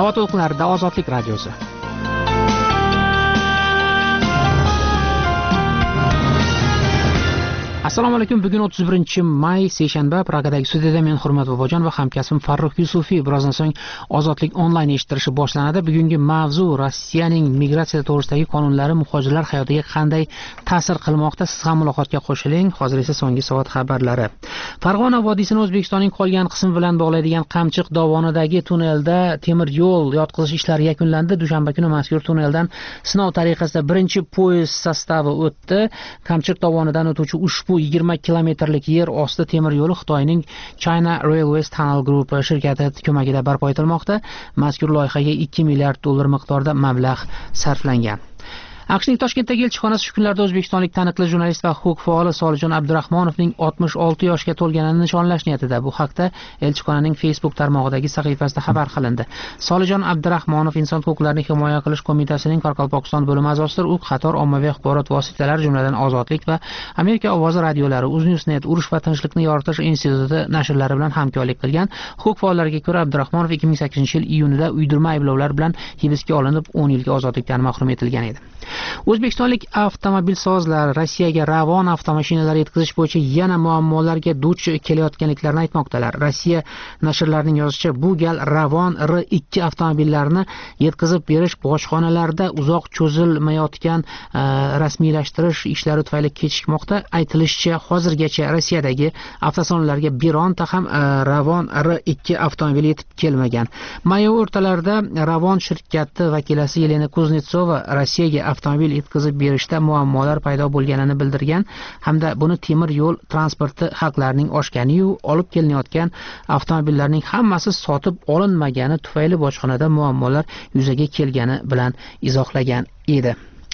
Matbuot o'qlarida Ozodlik radiosi. Assalomu alaykum. Bugun 31-may seshanba. Pragadagi studiyada men Hurmat Bobojon va hamkasbim Farruh Yusufiy. Birozdan so'ng Ozodlik onlayn eshittirishi boshlanadi. Bugungi mavzu Rossiyaning migratsiya to'g'risidagi qonunlari muhojirlar hayotiga qanday ta'sir qilmoqda? Siz ham muloqotga qo'shiling. Hozir esa so'nggi soat xabarlari. Farg'ona vodiysini O'zbekistonning qolgan qismi bilan bog'laydigan Qamchiq dovonidagi tunnelda temir yo'l yotqizish ishlari yakunlandi. Dushanba kuni mazkur tunneldan sinov tariqasida birinchi poyezd sostavi o'tdi. Qamchiq dovonidan o'tuvchi ushbu 20 kilometrlik yer osti temir yo'li Xitoyning China Railways Tunnel Group shirkati ko'magida barpo etilmoqda. Mazkur loyihaga 2 milliard dollar miqdorida mablag' sarflangan. AQShning Toshkentdagi elchixonasi shu kunlarda o'zbekistonlik taniqli jurnalist va huquq faoli Solijon Abdurahmonovning 66 yoshga to'lganini nishonlash niyatida. Bu haqda elchixonaning Facebook tarmog'idagi sahifasida xabar qilindi. Solijon Abdurahmonov Inson huquqlarini himoya qilish qo'mitasining Qoraqalpog'iston bo'limi a'zosidir. U qator ommaviy axborot vositalari, jumladan Ozodlik va Amerika ovozi radiolari, UzNewsNet, Urush va tinchlikni yoritish instituti nashrlari bilan hamkorlik qilgan. Huquq faollariga ko'ra, Abdurahmonov 2008-yil iyunida uydirma ayblovlar bilan hibsga olinib, 10 yilga ozodlikdan mahrum etilgan edi. O'zbekistonlik avtomobilsozlar Rossiyaga Ravon avtomashinalari yetkazish bo'yicha yana muammolarga duch kelayotganliklarini aytmoqdalar. Rossiya nashrlarining yozishicha, bu gal Ravon R2 avtomobillarini yetkazib berish bojxonalarda uzoq cho'zilmayotgan rasmiylashtirish ishlari tufayli kechikmoqda. Aytilishicha, hozirgacha Rossiyadagi avtosalonlarga bironta ham Ravon R2 avtomobili yetib kelmagan. May o'rtalarida Ravon shirkati vakilasi Yelena Kuznetsova Rossiyaga avtomobil yetkazib berishda muammolar paydo bo'lganini bildirgan hamda buni temir yo'l transporti haqlarining oshgani-yu, olib kelinayotgan avtomobillarning hammasi sotib olinmagani tufayli bojxonada muammolar yuzaga kelgani bilan izohlagan edi.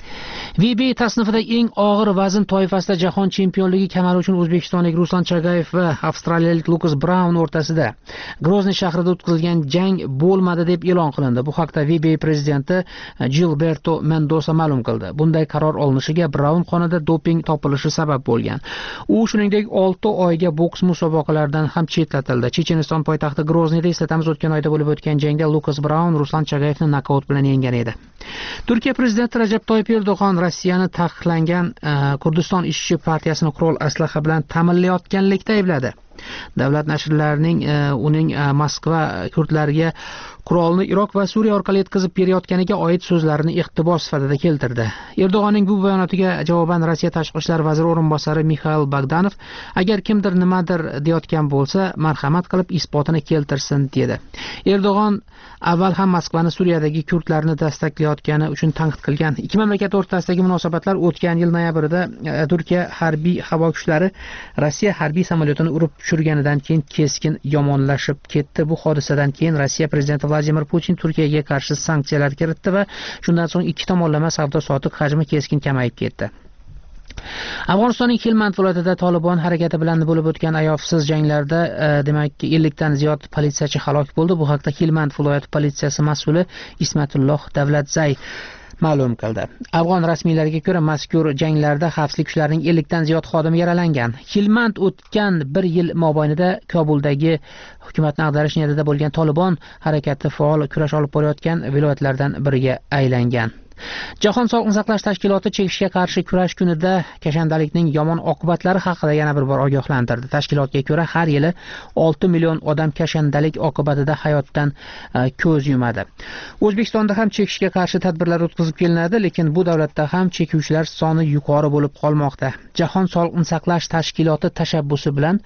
WBA tasnifida eng og'ir vazn toifasida jahon chempionligi kamari uchun o'zbekistonlik Ruslan Chagayev va avstraliyalik Lukas Braun o'rtasida Grozniy shahrida o'tkazilgan jang bo'lmadi deb e'lon qilindi. Bu haqda WBA prezidenti Gilberto Mendoza ma'lum qildi. Bunday qaror olinishiga Braun qonida doping topilishi sabab bo'lgan. U shuningdek 6 oyga boks musobaqalaridan ham chetlatildi. Checheniston poytaxti Grozniyda eslatamiz, o'tgan oyda bo'lib o'tgan jangda Lukas Braun Ruslan Chagayevni nokaut bilan yenggan edi. Turkiya prezidenti Rajab Toyyib Erdo'g'on Rossiyani taqiqlangan Kurdiston ishchi partiyasini qurol aslaha bilan ta'minlayotganlikda aybladi. Davlat nashrlarining uning Moskva kurdlariga qurolni Iroq va Suriya orqali yetkazib berayotganiga oid so'zlarini iqtibos sifatida keltirdi. Erdo'g'onning bu bayonotiga javoban Rossiya tashqi ishlar vaziri o'rinbosari Mikhail Bogdanov agar kimdir nimadir deyotgan bo'lsa, marhamat qilib isbotini keltirsin dedi. Erdo'g'on avval ham Moskvani Suriyadagi kurdlarni destaklayotgani uchun tanqid qilgan. Ikki mamlakat o'rtasidagi munosabatlar o'tgan yil noyabrida Turkiya harbiy havo kuchlari Rossiya harbiy samolyotini urib tushirganidan keyin keskin yomonlashib ketdi. Bu hodisadan keyin Rossiya prezidenti Vladimir Putin Turkiyaga qarshi sanksiyalar kiritdi va shundan so'ng ikki tomonlama savdo-sotiq hajmi keskin kamayib ketdi. Afg'onistonning Helmand viloyatida Tolibon harakati bilan bo'lib o'tgan ayovsiz janglarda demak 50 dan ziyod politsiyachi halok bo'ldi. Bu haqda Helmand viloyati politsiyasi mas'uli Ismatulloh Davlatzay ma'lum qildi. Afg'on rasmiylariga ko'ra, mazkur janglarda xavfsizlik kuchlarining 50 dan ziyod xodimi yaralangan. Helmand o'tgan 1 yil mobaynida Kobuldagi hukumatni ag'darish niyatida bo'lgan Tolibon harakati faol kurash olib borayotgan viloyatlardan biriga aylangan. Jahon sog'liqni saqlash tashkiloti chekishga qarshi kurash kunida kashandalikning yomon oqibatlari haqida yana bir bor ogohlantirdi. Tashkilotga ko'ra, har yili 6 million odam kashandalik oqibatida hayotdan ko'z yumadi. O'zbekistonda ham chekishga qarshi tadbirlar o'tkazib kelinadi, lekin bu davlatda ham chekuvchilar soni yuqori bo'lib qolmoqda. Jahon sog'liqni saqlash tashkiloti tashabbusi bilan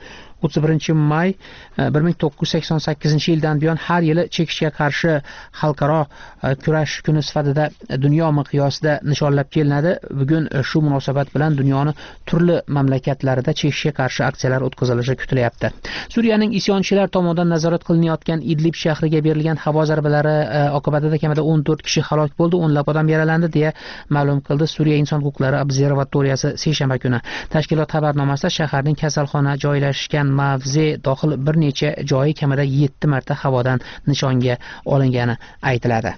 31-may 1988-yildan buyon har yili chekishga qarshi xalqaro kurash kuni sifatida dunyo miqyosida nishonlab kelinadi. Bugun shu munosabat bilan dunyoning turli mamlakatlarida chekishga qarshi aksiyalar o'tkazilishi kutilyapti. Suriyaning isyonchilar tomonidan nazorat qilinayotgan Idlib shahriga berilgan havo zarbalari oqibatida kamida 14 kishi halok bo'ldi, o'nlab odam yaralandi deya ma'lum qildi Suriya inson huquqlari observatoriyasi seshanba kuni. Tashkilot xabarnomasida shaharning kasalxona joylashgan mavze dohil bir necha joyi kamida 7 marta havodan nishonga olingani aytiladi.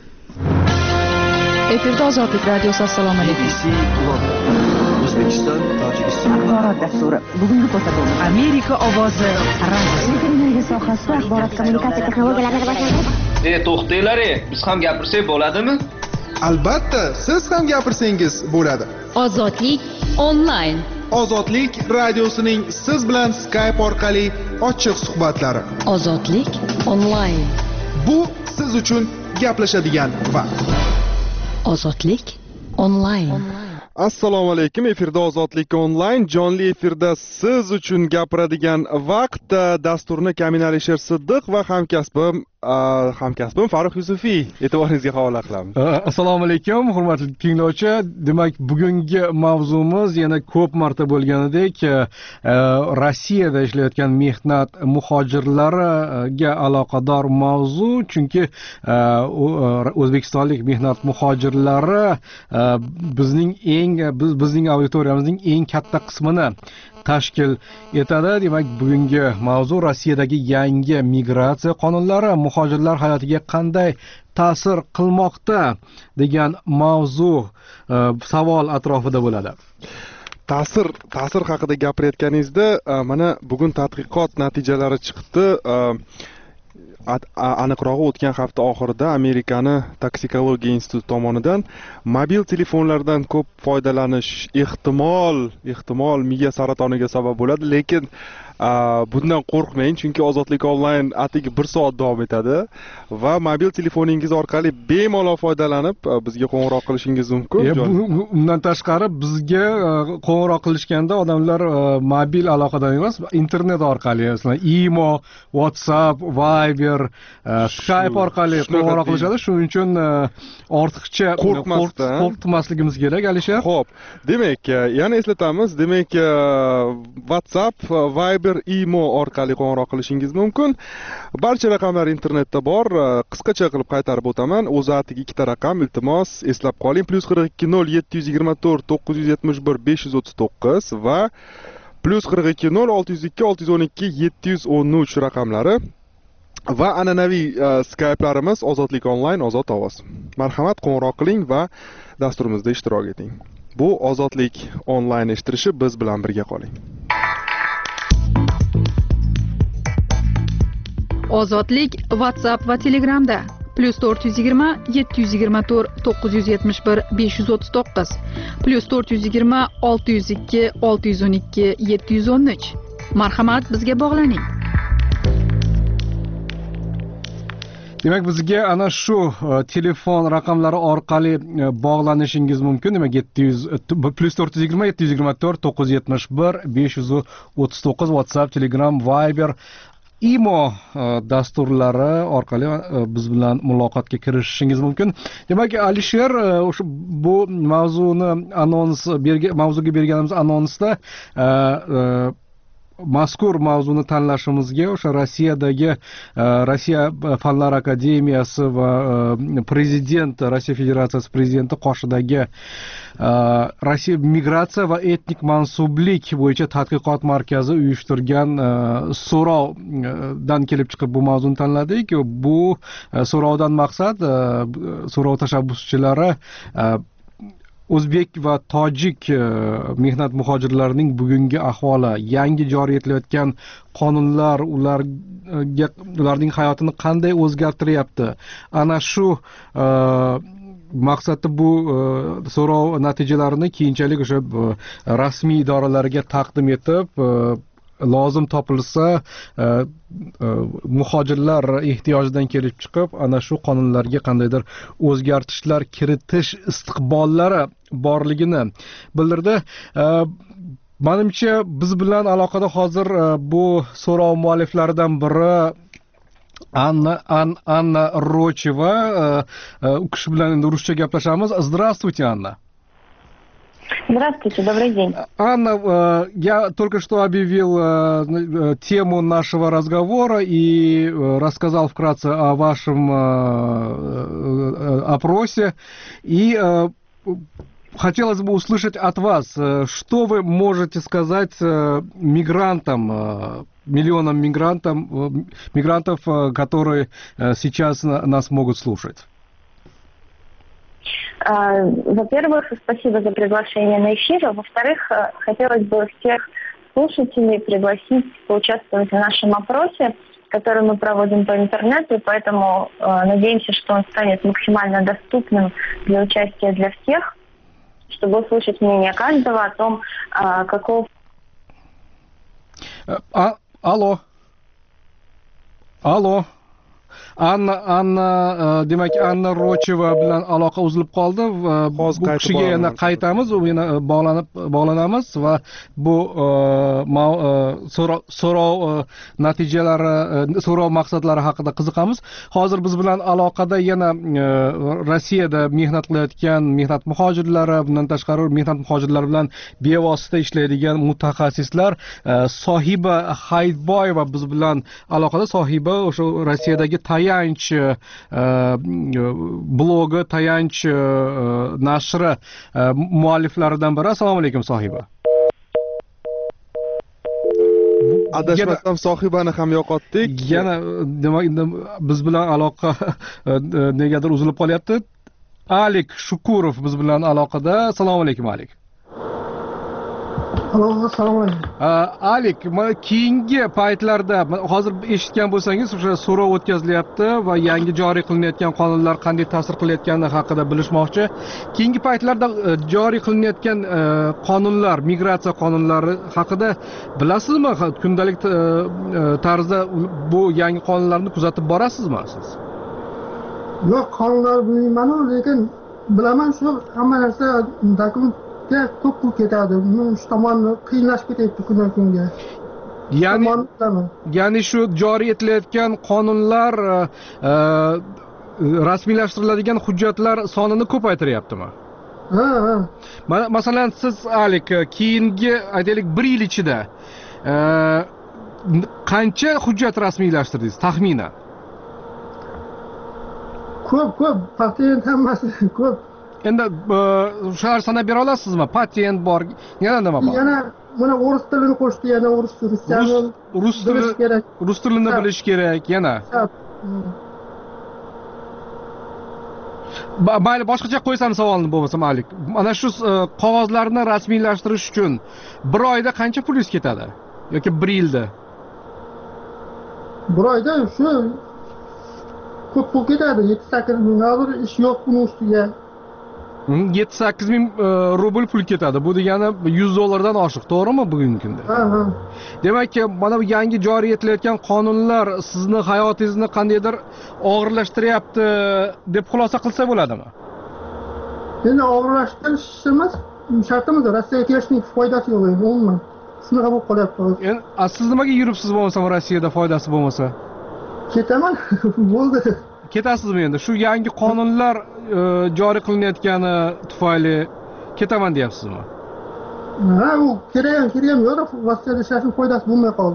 Efirda Ozodlik radiosi. Assalomu alaykum. O'zbekiston, Tojikiston axborot dasturi. Bugungi ko'rsatuv Amerika ovozi radio. Energiya sohasida axborot kommunikatsiya texnologiyalarini rivojlantirish To'xtanglar, biz ham gapirsak bo'ladimi? Albatta, siz ham gapirsangiz bo'ladi. Ozodlik onlayn. Ozodlik radiosining siz bilan Skype orqali ochiq suhbatlari. Ozodlik onlayn. Bu siz uchun gaplashadigan vaqt. Ozodlik onlayn. Assalomu alaykum. Efirda Ozodlik onlayn, jonli efirda siz uchun gapiradigan vaqt. Dasturni Kamin Alisher Siddiq va hamkasbim Farruh Yusufiy e'tiboringizga havola qilamiz. Assalomu alaykum, hurmatli tinglovchi. Demak, bugungi mavzumiz yana ko'p marta bo'lganidek, Rossiyada ishlayotgan mehnat muhojirlariga aloqador mavzu, chunki o'zbekistonlik mehnat muhojirlari bizning auditoriyamizning eng katta qismini tashkil etadi. Demak, bugungi mavzu Rossiyadagi yangi migratsiya qonunlari muhojirlar hayotiga qanday ta'sir qilmoqda degan mavzu savol atrofida bo'ladi. Ta'sir haqida gapirayotganingizda, mana bugun tadqiqot natijalari chiqdi. Aniqrog'i o'tgan hafta oxirida Amerikani toksikologiya instituti tomonidan mobil telefonlardan ko'p foydalanish ehtimol miya saratoniga sabab bo'ladi, lekin bundan qo'rqmang, chunki Ozodlik onlayn atigi 1 soat davom etadi va mobil telefoningiz orqali bemalol foydalanib bizga qo'ng'iroq qilishingiz mumkin. Undan tashqari bizga qo'ng'iroq qilishganda odamlar mobil aloqadan emas, internet orqali, masalan, imo, WhatsApp, Viber, Skype orqali qo'ng'iroq qilishadi. Shuning uchun ortiqcha qo'rqmasligimiz kerak, Alisher. Xo'p, demak, yana eslatamiz. Demak, WhatsApp, Viber, imo orqali qo'ng'iroq qilishingiz mumkin. Barcha raqamlar internetda bor. Qisqacha qilib qaytarib o'taman. O'zi atigi ikkita raqam, iltimos eslab qoling. +42 0 724 971 539 va +42 0 602 612 713 raqamlari. Va an'anaviy Skype'larimiz Ozodlik onlayn, ozod ovoz. Marhamat, qo'ng'iroq qiling va dasturimizda ishtirok eting. Bu Ozodlik onlayn eshittirishi, biz bilan birga qoling. Ozodlik WhatsApp va Telegramda +420 724 971 539 +420 602 612 713. Marhamat, bizga bog'laning. Demak, bizga ana shu telefon raqamlari orqali bog'lanishingiz mumkin. Demak, +420 724 971 539 WhatsApp, Telegram, Viber, imo dasturlari orqali biz bilan muloqotga kirishishingiz mumkin. Demak, Alisher, o'sha bu mavzuga berganimiz anonsda mazkur mavzuni tanlashimizga o'sha Rossiyadagi Rossiya Fanlar akademiyasi va Rossiya Federatsiyasi prezidenti qoshidagi Rossiya migratsiya va etnik mansublik bo'yicha tadqiqot markazi uyushtirgan so'rovdan kelib chiqib bu mavzuni tanladik. Bu so'rovdan maqsad so'rov tashabbuschilari o'zbek va tojik mehnat muhojirlarining bugungi ahvoli, yangi joriy etilayotgan qonunlar ularning hayotini qanday o'zgartiryapti. Ana shu maqsadda bu so'rov natijalarini keyinchalik o'sha rasmiy idoralarga taqdim etib, lozim topilsa muhojirlar ehtiyojidan kelib chiqib, ana shu qonunlarga qandaydir o'zgartishlar kiritish istiqbollari borligini bildirdi. Menimcha biz bilan aloqada hozir bu so'rov mualliflaridan biri Anna Rocheva. U kishi bilan endi ruscha gaplashamiz. Здравствуйте, Анна. Здравствуйте, добрый день. Анна, я только что объявил тему нашего разговора и рассказал вкратце о вашем опросе. И хотелось бы услышать от вас, что вы можете сказать мигрантам, миллионам мигрантов, которые сейчас нас могут слушать. Во-первых, спасибо за приглашение на эфир. Во-вторых, хотелось бы всех слушателей пригласить поучаствовать в нашем опросе, который мы проводим по интернету, и поэтому надеемся, что он станет максимально доступным для участия для всех, чтобы услышать мнение каждого о том, каков... Алло. Anna demak Anna Rocheva bilan aloqa uzilib qoldi va bu kishiga yana qaytamiz, u yana bog'lanamiz va bu so'rov natijalari, so'rov maqsadlari haqida qiziqamiz. Hozir biz bilan aloqada yana Rossiyada mehnat qilayotgan mehnat muhojirlari, bundan tashqari mehnat muhojirlari bilan bevosita ishlaydigan mutaxassislar Sohiba Hayitboyeva biz bilan aloqada. Sohiba o'sha Rossiyadagi Tayanch blogi, Tayanch nashri mualliflaridan biri. Assalomu alaykum Sohiba. Adashmasam Sohibani ham yo'qotdik. Yana demak biz bilan aloqa negadir uzilib qolyapti. Alik Shukurov biz bilan aloqada. Assalomu alaykum Alik. Assalomu alaykum. Alik, keyingi paytlarda hozir eshitgan bo'lsangiz, o'sha so'rov o'tkazilyapti va yangi joriy qilinayotgan qonunlar qanday ta'sir qilayotgani haqida bilishmoqchi. Keyingi paytlarda joriy qilinayotgan qonunlar, migratsiya qonunlari haqida bilasizmi? Kundalik tarzda bu yangi qonunlarni kuzatib borasizmi siz? Yo'q, qonunlar bilmayman-ku, lekin bilaman shu hamma narsa dokument ko'p pul ketadi. Shu tomonni qiyinlashib ketyapti kundan kunga. Ya'ni shu joriy etilayotgan qonunlar rasmiylashtiriladigan hujjatlar sonini ko'paytiryaptimi? Ha. Masalan, siz Alik, keyingi aytaylik 1 yil ichida qancha hujjat rasmiylashtirdingiz taxminan? Ko'p, patent hammasi ko'p. Endi shahar sanab bera olasizmi? Patent bor, yana nima bor? Yana mana o'ris tilini qo'shdi, yana o'ris bilish kerak. Rus tilini bilish kerak, yana. Mayli, boshqacha qo'ysam savolni bo'lmasa, Malik. Mana shu qog'ozlarni rasmiylashtirish uchun 1 oyda qancha pulingiz ketadi yoki 1 yilda? 1 oyda shu ko'p pul ketadi, 7-8 ming. Hozir ish yo'q buning ustiga. 7-8 ming rubl pul ketadi. Bu degani $100 oshiq, to'g'rimi bugungi kunda? Ha. Demak, mana bu yangi joriy etilayotgan qonunlar sizni hayotingizni qandaydir og'irlashtiryapti deb xulosa qilsa bo'ladimi? Endi og'irlashtirish emas, shartimiz Rossiyaga kelishning foydasi yo'q endi, umuman. Shunaqa bo'lib qolyapti. Endi siz nimaga yuribsiz bo'lmasa, Rossiyada foydasi bo'lmasa? Ketaman, bo'ldi. Ketasizmi endi? Shu yangi qonunlar joriy qilinayotgani tufayli ketaman deyapsizmi? Ha, u kerak ham yo'q, Rossiyada ishlashning foydasi bo'lmay qoldi.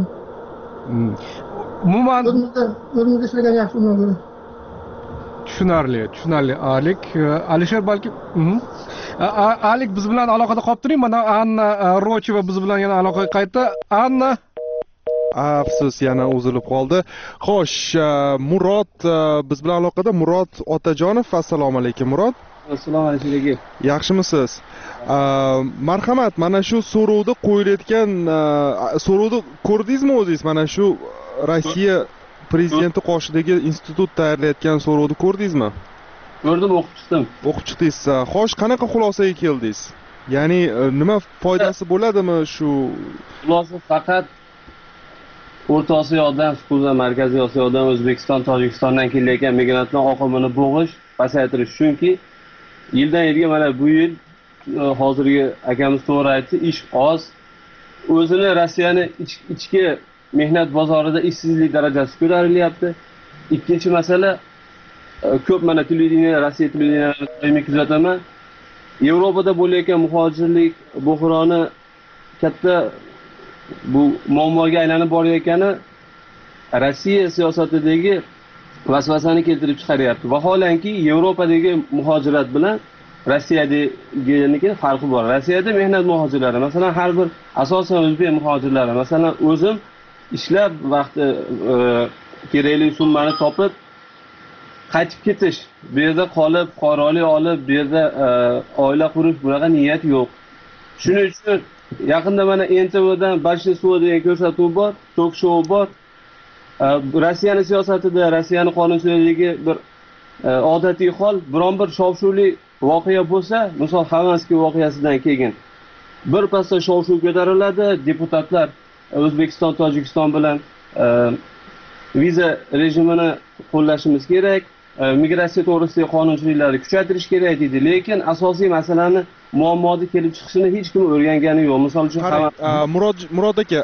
Umuman o'zimizda ishlagan yaxshi undan ko'ra. Tushunarli, Alik. Alisher balki Alik biz bilan aloqada qolib turing. Mana Anna Rocheva biz bilan yana aloqaga qaytdi. Anna, afsus, yana uzilib qoldi. Xo'sh, Murod biz bilan aloqada. Murod Otajonov, assalomu alaykum Murod. Assalomu alaykum. Yaxshimisiz? Marhamat, mana shu so'rovda qo'yilayotgan so'rovni ko'rdingizmi o'zingiz? Mana shu Rossiya prezidenti qoshidagi institut tayyorlayotgan so'rovni ko'rdingizmi? Ko'rdim, o'qib chiqdim. O'qib chiqdingiz. Xo'sh, qanaqa xulosaga keldingiz? Ya'ni nima foydasi bo'ladimi shu? Xulosa faqat O'rta Osiyodan, xususan Markaziy Osiyodan, O'zbekiston, Tojikistondan kelayotgan migrantlar oqimini bo'g'ish, pasaytirish. Chunki yildan yilga mana bu yil hozirgi akamiz to'g'ri aytdi, ish oz. O'zini Rossiyani ichki mehnat bozorida ishsizlik darajasi ko'tarilyapti. Ikkinchi masala, ko'p mana televideniya, Rossiya televideniyalarini kuzataman. Yevropada bo'layotgan muhojirlik buhroni katta bu muammoga aylanib borayotgani Rossiya siyosatidagi vasvasani keltirib chiqaryapti. Vaholanki Yevropadagi muhojirat bilan Rossiyadagining farqi bor. Rossiyada mehnat muhojirlari, masalan, har bir asosan o'zbek muhojirlari, masalan, o'zim ishlab vaqti kerakli summani topib qaytib ketish, bu yerda qolib, fuqarolik olib, bu yerda oila qurish bunaqa niyat yo'q. Shuning uchun yaqinda mana NTVdan Большинство degan ko'rsatuv bor, tok show bor. Rossiyani siyosatida, Rossiyani qonunchiligidagi bir odatiy hol, biron bir shov-shuvli voqea bo'lsa, misol Xavanskiy voqeasidan keyin bir pasda shov-shuv ko'tariladi, deputatlar O'zbekiston, Tojikiston bilan viza rejimini qo'llashimiz kerak, migratsiya to'g'risidagi qonunchiliklarni kuchaytirish kerak deydi, lekin asosiy masalani muammoni kelib chiqishini hech kim o'rgangani yo'q. Misol uchun Murod aka,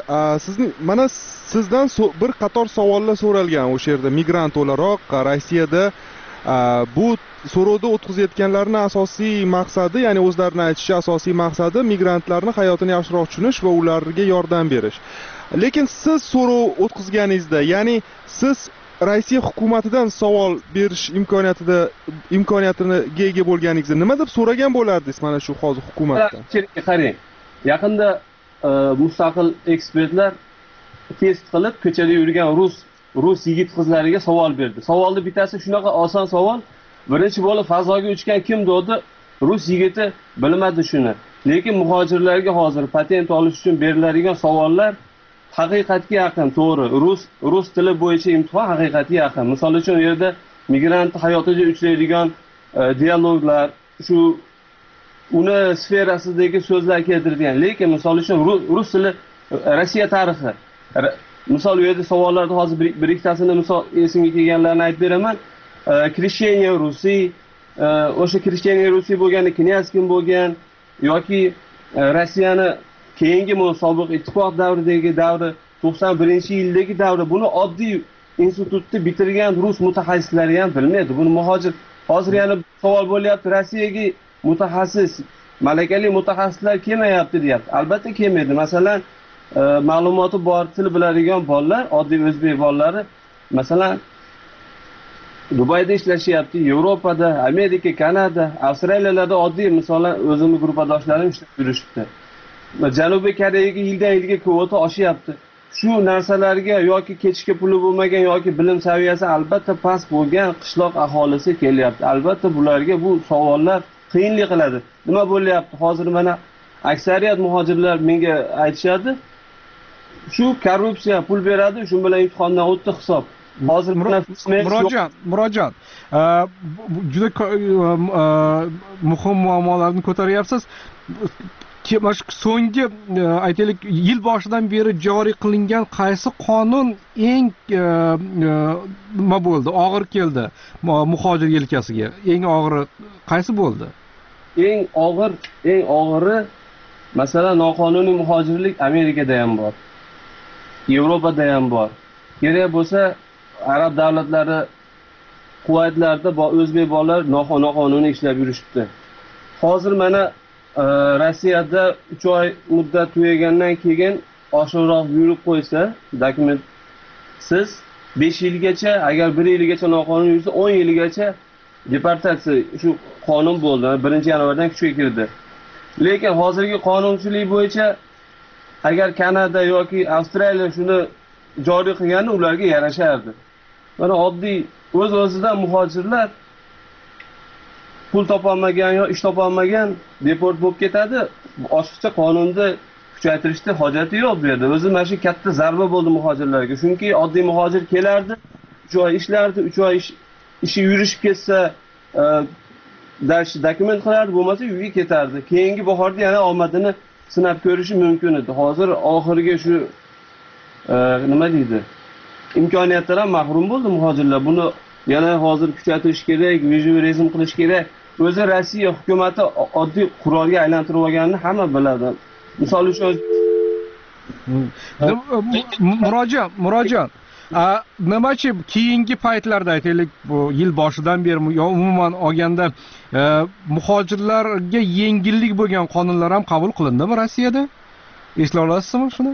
sizdan bir qator savollar so'ralgan o'sha yerda migrant o'laroq Rossiyada bu so'rovda o'tkazayotganlarning asosiy maqsadi, ya'ni o'zlarini aytishicha asosiy maqsadi migrantlarni hayotini yaxshiroq tushunish va ularga yordam berish. Lekin siz so'rov o'tkazganingizda, ya'ni siz Rossiya hukumatidan savol berish imkoniyatini ega bo'lganingizda nima deb so'ragan bo'lardingiz mana shu hozir hukumatdan? Qarang, yaqinda mustaqil ekspertlar test qilib ko'chada yurgan rus yigit qizlariga savol berdi. Savolning bittasi shunaqa oson savol. Birinchi bo'lib fazoga uchgan kim dedi? Rus yigiti bilmadi shuni. Lekin muhojirlarga hozir patent olish uchun beriladigan savollar haqiqatga yaqin, to'g'ri. Rus tili bo'yicha imtihon haqiqatga yaqin. Misol uchun u yerda migrant hayotida uchraydigan dialoglar, shu uni sferasidagi so'zlar keltirilgan. Lekin misol uchun rus tili Rossiya tarixi. Misol u yerda savollarda hozir bir ikkitasini misol esimga kelganlarni aytib beraman. Krishcheniya Rusiy, o'sha Krishcheniya Rusiy bo'lganda knyaz kim bo'lgan yoki Rossiyani keyingi sobiq ittifoq davridagi davri 91-yildagi davri, buni oddiy institutni bitirgan rus mutaxassislari ham bilmaydi. Buni muhojir hozir yana savol bo'lyapti, Rossiyaga mutaxassis, malakali mutaxassislar kelmayapti deyapti. Albatta kelmaydi. Masalan, ma'lumoti bor, til biladigan bolalar, oddiy o'zbek bolalari, masalan, Dubayda ishlashyapti, Yevropada, Amerika, Kanada, Avstraliyalarda oddiy misollar o'zimning guruhdoshlarim ishlab yurishibdi. Janubiy Koreyaga yildan yilga kvota oshyapti. Shu narsalarga yoki ketishga puli bo'lmagan yoki bilim saviyasi albatta past bo'lgan qishloq aholisi kelyapti. Albatta bularga bu savollar qiyinlik qiladi. Nima bo'lyapti? Hozir mana aksariyat muhojirlar menga aytishadi, shu korrupsiya pul beradi, shu bilan imtihondan o'tdi hisob. Hozir Murodjon, juda muhim muammolarni ko'taryapsiz. So'nggi aytaylik yil boshidan beri joriy qilingan qaysi qonun eng nima bo'ldi, og'ir keldi muhojir yelkasiga? Eng og'iri qaysi bo'ldi? Eng og'iri masalan noqonuniy muhojirlik Amerikada ham bor. Yevropada ham bor. Kerak bo'lsa arab davlatlari Kuvaytlarda o'zbek bolalar noqonuniy ishlab yurishibdi. Hozir mana Rossiyada 3 oy muddat tugagandan keyin oshiqroq yurib qo'ysa, dokumentsiz 5 yilgacha, agar 1 yilgacha noqonuniy yursa 10 yilgacha deportatsiya shu qonun bo'ldi. 1-yanvardan kuchga kirdi. Lekin hozirgi qonunchilik bo'yicha agar Kanada yoki Avstraliya shuni joriy qilganda ularga yarashardi. Mana oddiy o'z-o'zidan muhojirlar pul topolmagan yo ish topolmagan deport bo'lib ketadi. Ochiqcha qonunda kuchaytirishda hojati yo'q bu yerda. O'zi mana shu katta zarba bo'ldi muhojirlarga. Chunki oddiy muhojir kelardi, 3 oy ishlardi, 3 oy ishi yurishib ketsa dokument qilardi, bo'lmasa uyga ketardi. Keyingi bahorda yana omadini sinab ko'rishi mumkin edi. Hozir oxirgi shu nima deydi? Imkoniyatlardan mahrum bo'ldi muhojirlar. Buni yana hozir kuchaytirish kerak, vizum qilish kerak. O'zi Rossiya hukumati oddiy qurolga aylantirib olganini hamma biladi. Misol uchun Murodjon, nimachi keyingi paytlarda aytaylik bu yil boshidan beri yo umuman olganda muhojirlarga yengillik bo'lgan qonunlar ham qabul qilindimi Rossiyada? Eslay olasizmi shuni?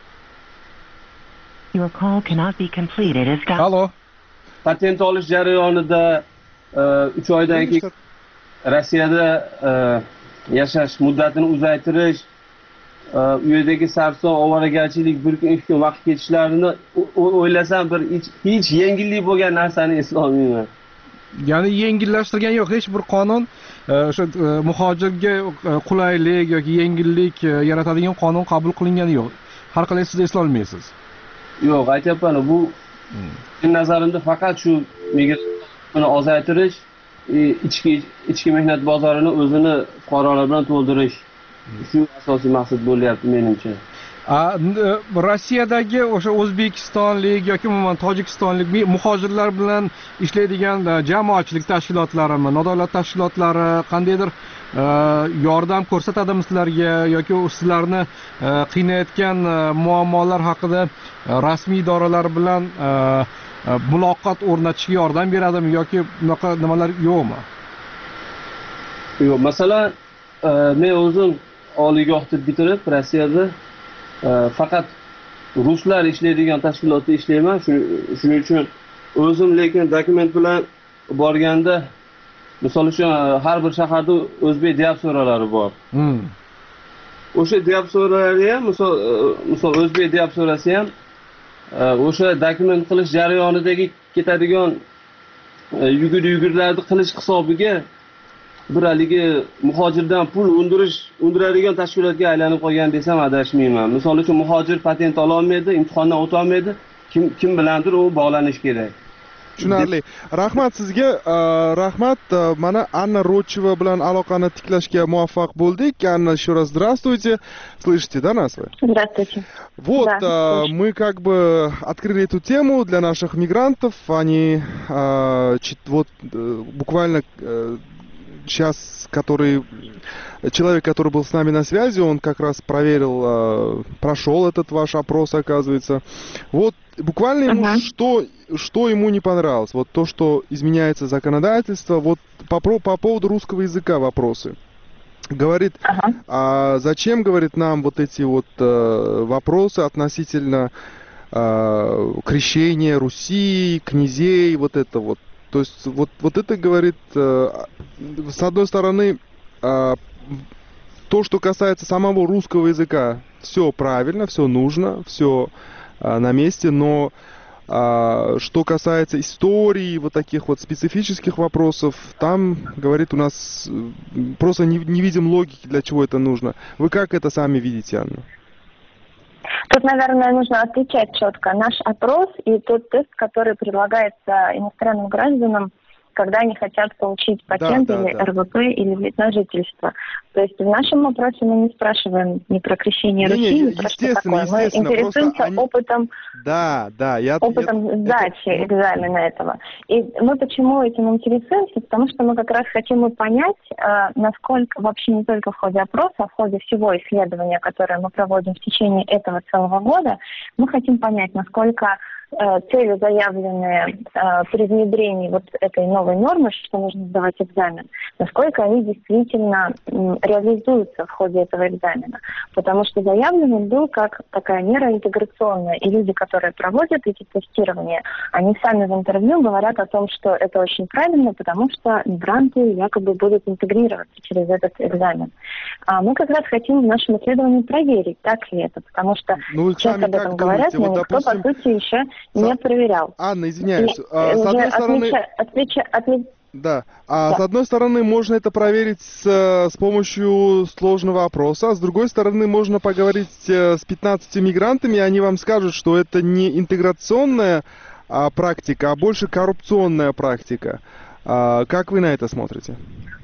Your call cannot be completed as Allo. Patent olish jarayonida 3 oydan keyin Rossiyada yashash muddatini uzaytirish, u yerdagi sarson, ovoragarchilik, bir kun 2 kun vaqt ketishlarini o'ylasam bir hech yengillik bo'lgan narsani eslolmayman. Ya'ni yengillashtirgan yo'q hech bir qonun o'sha muhojirga qulaylik yoki yengillik yaratadigan qonun qabul qilingani yo'q. Har qalay siz eslolmaysiz. Yo'q, aytyapman, bu Men nazarimda faqat shu migratsiyani ozaytirish, ichki mehnat bozorini o'zini fuqarolar bilan to'ldirish shu asosiy maqsad bo'lyapti menimcha. Rossiyadagi o'sha o'zbekistonlik yoki umuman tojikistonlik muhojirlar bilan ishlaydigan jamoatchilik tashkilotlarimi, nodavlat tashkilotlari qandaydir yordam ko'rsatadimi sizlarga yoki sizlarni qiynayotgan muammolar haqida rasmiy idoralar bilan muloqot o'rnatishga yordam beradimi yoki bunaqa nimalar yo'qmi? Yo'q, masalan, men o'zim oliygohni bitirib Rossiyada faqat ruslar ishlaydigan tashkilotda ishlayman. Shuning uchun o'zim lekin dokument bilan borganda, misol uchun har bir shaharda o'zbek diasporalari bor. O'sha diasporalarga ham misol o'zbek diasporasi ham o'sha dokument qilish jarayonidagi ketadigan yugurlarni qilish hisobiga bir haligi muhojirdan pul undiradigan tashkilotga aylanib qolgan desam adashmayman. Misol uchun muhojir patent ola olmaydi, imtihondan o'ta olmaydi, kim bilandir u bog'lanish kerak. Tushunarli. Rahmat sizga. Rahmat. Mana Anna Rocheva bilan aloqani tiklashga muvaffaq bo'ldik. Anna, еще раз здравствуйте. Слышите, да, нас вы? Здравствуйте. Вот, Да, мы как бы открыли эту тему для наших мигрантов. Они буквально сейчас, человек, который был с нами на связи, он как раз проверил, прошел этот ваш опрос, оказывается. Вот буквально ему что ему не понравилось. Вот то, что изменяется законодательство. Вот по поводу русского языка вопросы. Говорит, зачем, говорит, нам вот эти вот вопросы относительно крещения Руси, князей, вот это вот. То есть вот это, говорит, с одной стороны, то, что касается самого русского языка, все правильно, все нужно, все на месте, но что касается истории, вот таких вот специфических вопросов, там, говорит, у нас просто не видим логики, для чего это нужно. Вы как это сами видите, Анна? Тут, наверное, нужно отличать четко наш опрос и тот тест, который предлагается иностранным гражданам, когда они хотят получить патент или РВП или вид на жительство. То есть в нашем опросе мы не спрашиваем ни про крещение Руси, ни про что такое. Мы интересуемся опытом сдачи экзамена этого. И мы почему этим интересуемся? Потому что мы как раз хотим понять, насколько вообще не только в ходе опроса, а в ходе всего исследования, которое мы проводим в течение этого целого года, мы хотим понять, насколько цели, заявленные при внедрении вот этой новой нормы, что нужно сдавать экзамен, насколько они действительно реализуются в ходе этого экзамена. Потому что заявлен был как такая мера интеграционная. И люди, которые проводят эти тестирования, они сами в интервью говорят о том, что это очень правильно, потому что мигранты якобы будут интегрироваться через этот экзамен. А мы как раз хотим в нашем исследовании проверить, так ли это. Потому что сейчас об этом говорят, но никто, по сути, еще не проверял. Анна, извиняюсь. С одной стороны... с одной стороны, можно это проверить с помощью сложного опроса, а с другой стороны, можно поговорить с 15 мигрантами, и они вам скажут, что это не интеграционная практика, а больше коррупционная практика. Как вы на это смотрите?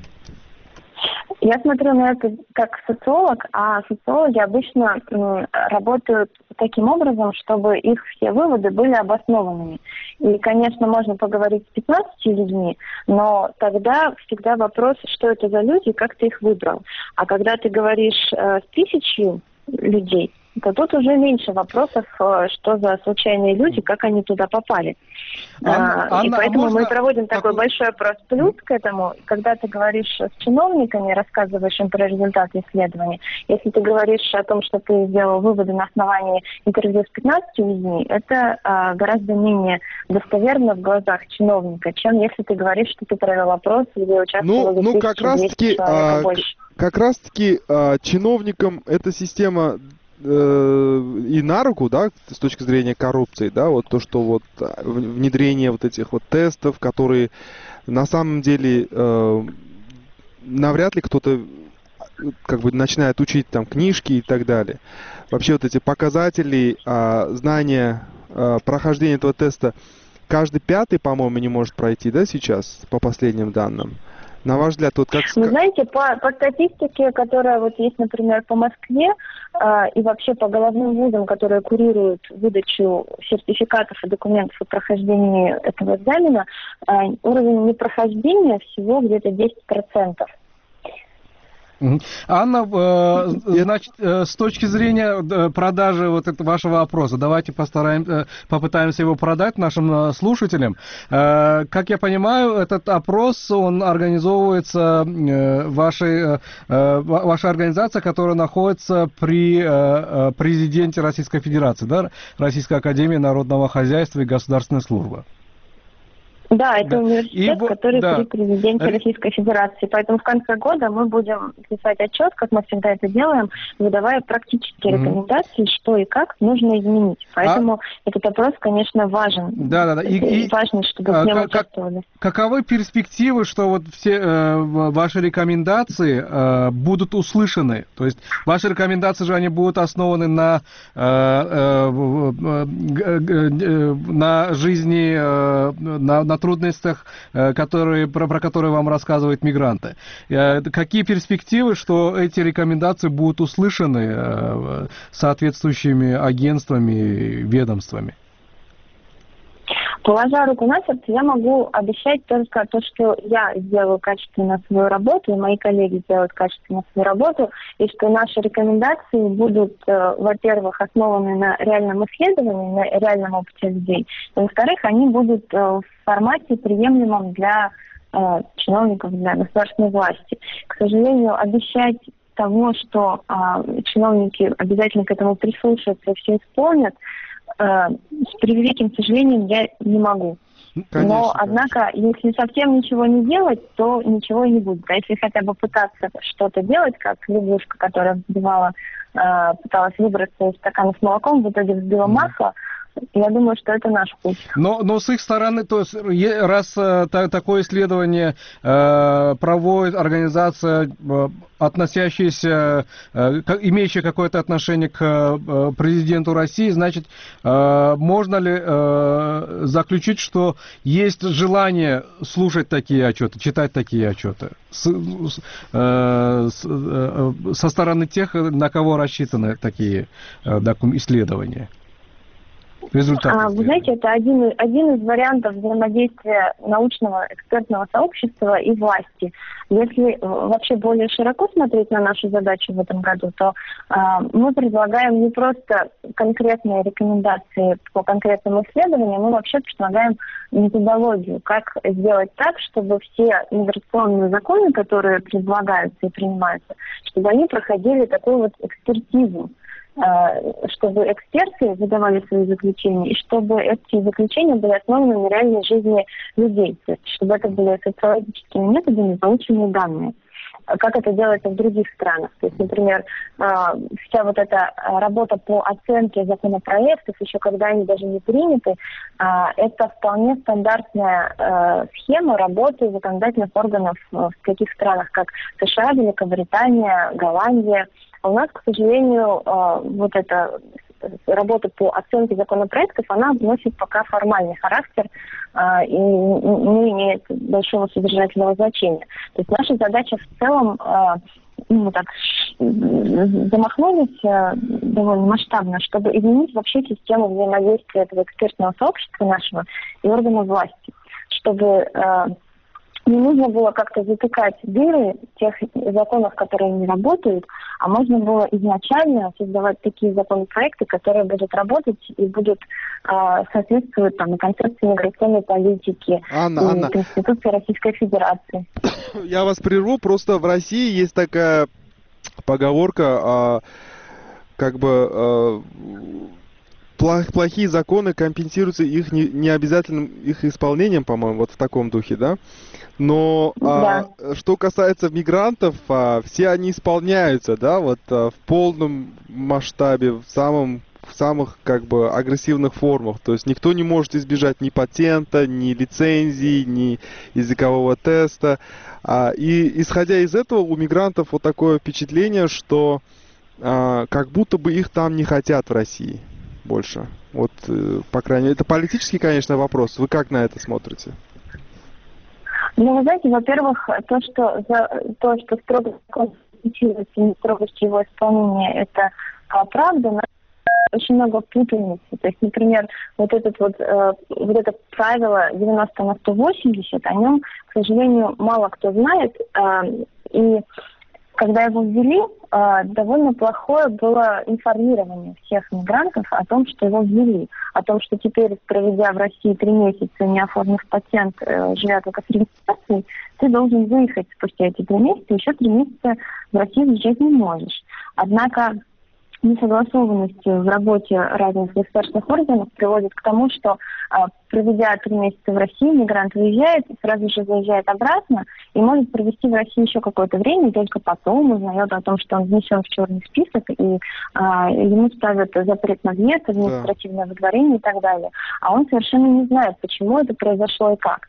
Я смотрю на это как социолог, а социологи обычно работают таким образом, чтобы их все выводы были обоснованными. И, конечно, можно поговорить с 15 людьми, но тогда всегда вопрос, что это за люди, как ты их выбрал. А когда ты говоришь с 1000 людей, то тут уже меньше вопросов, что за случайные люди, как они туда попали. И поэтому мы проводим такой большой опрос. Плюс к этому, когда ты говоришь с чиновниками, рассказываешь им про результаты исследований, если ты говоришь о том, что ты сделал выводы на основании интервью с 15 людьми, это гораздо менее достоверно в глазах чиновника, чем если ты говоришь, что ты провел опрос, где участвовали как раз-таки чиновникам эта система и на руку, да, с точки зрения коррупции, да, вот то, что вот внедрение вот этих вот тестов, которые на самом деле навряд ли кто-то как бы начинает учить там книжки и так далее. Вообще вот эти показатели знания прохождения этого теста каждый пятый, по-моему, не может пройти, да, сейчас, по последним данным? На ваш взгляд, вот как... Вы знаете, по статистике, которая вот есть, например, по Москве, и вообще по головным вузам, которые курируют выдачу сертификатов и документов о прохождении этого экзамена, уровень непрохождения всего где-то 10%. Анна, значит, с точки зрения продажи вот этого вашего опроса, давайте попытаемся его продать нашим слушателям. Как я понимаю, этот опрос, он организовывается вашей организацией, которая находится при президенте Российской Федерации, да? Российской академии народного хозяйства и государственной службы. Да, это университет, который при президенте Российской Федерации. Поэтому в конце года мы будем писать отчет, как мы всегда это делаем, выдавая практические рекомендации, что и как нужно изменить. Поэтому этот опрос, конечно, важен. Да. И важно, чтобы в нем участвовали. Каковы перспективы, что вот все ваши рекомендации будут услышаны? То есть ваши рекомендации же, они будут основаны на жизни, на трудностях, про которые вам рассказывают мигранты. Какие перспективы, что эти рекомендации будут услышаны соответствующими агентствами, ведомствами? Положа руку на сердце, я могу обещать только то, что я сделаю качественно свою работу, и мои коллеги сделают качественно свою работу, и что наши рекомендации будут, во-первых, основаны на реальном исследовании, на реальном опыте людей, и, во-вторых, они будут в формате, приемлемом для чиновников, для государственной власти. К сожалению, обещать того, что чиновники обязательно к этому прислушаются и все исполнят, с превеликим сожалением я не могу. Конечно, но, однако, если совсем ничего не делать, то ничего и не будет. А если хотя бы пытаться что-то делать, как лягушка, которая пыталась выбраться из стакана с молоком, в итоге взбила масло, я думаю, что это наш путь. Но с их стороны, то есть, раз такое исследование проводит организация, относящаяся, имеющая какое-то отношение к президенту России, значит, можно ли заключить, что есть желание слушать такие отчеты, читать такие отчеты со стороны тех, на кого рассчитаны такие исследования? Вы знаете, это один из вариантов взаимодействия научного экспертного сообщества и власти. Если вообще более широко смотреть на нашу задачу в этом году, то мы предлагаем не просто конкретные рекомендации по конкретным исследованиям, мы вообще предлагаем методологию, как сделать так, чтобы все миграционные законы, которые предлагаются и принимаются, чтобы они проходили такую вот экспертизу, чтобы эксперты выдавали свои заключения, и чтобы эти заключения были основаны на реальной жизни людей, то есть чтобы это были социологическими методами полученные данные, как это делается в других странах. То есть, например, вся вот эта работа по оценке законопроектов, еще когда они даже не приняты, это вполне стандартная схема работы законодательных органов в таких странах, как США, Великобритания, Голландия. А у нас, к сожалению, вот эта работа по оценке законопроектов, она носит пока формальный характер и не имеет большого содержательного значения. То есть наша задача в целом, мы так замахнулись довольно масштабно, чтобы изменить вообще систему взаимодействия этого экспертного сообщества нашего и органов власти, чтобы не нужно было как-то затыкать дыры тех законов, которые не работают, а можно было изначально создавать такие законопроекты, которые будут работать и будут соответствовать там, концепции миграционной политики и Конституции Российской Федерации. Я вас прерву, просто в России есть такая поговорка, плохие законы компенсируются их не обязательным их исполнением, по-моему, вот в таком духе, да? Но что касается мигрантов, все они исполняются, да, вот в полном масштабе, в самых агрессивных формах. То есть никто не может избежать ни патента, ни лицензии, ни языкового теста. И исходя из этого, у мигрантов вот такое впечатление, что как будто бы их там не хотят в России. больше? Вот, по крайней мере, это политический, конечно, вопрос. Вы как на это смотрите? Ну, вы знаете, во-первых, то, что строго конституируется строгость его исполнения, это правда, но очень много путаницы. То есть, например, вот это правило 90/180, о нем, к сожалению, мало кто знает. И когда его ввели, довольно плохое было информирование всех мигрантов о том, что его ввели. О том, что теперь, проведя в России 3 месяца, не оформив патент, живя только с регистрацией, ты должен выехать спустя эти 3 месяца, еще 3 месяца в Россию въезжать не можешь. Однако несогласованность в работе разных государственных органов приводит к тому, что, проведя 3 месяца в России, мигрант выезжает, сразу же заезжает обратно и может провести в России еще какое-то время, и только потом узнает о том, что он внесен в черный список, и ему ставят запрет на въезд, административное выдворение и так далее. А он совершенно не знает, почему это произошло и как.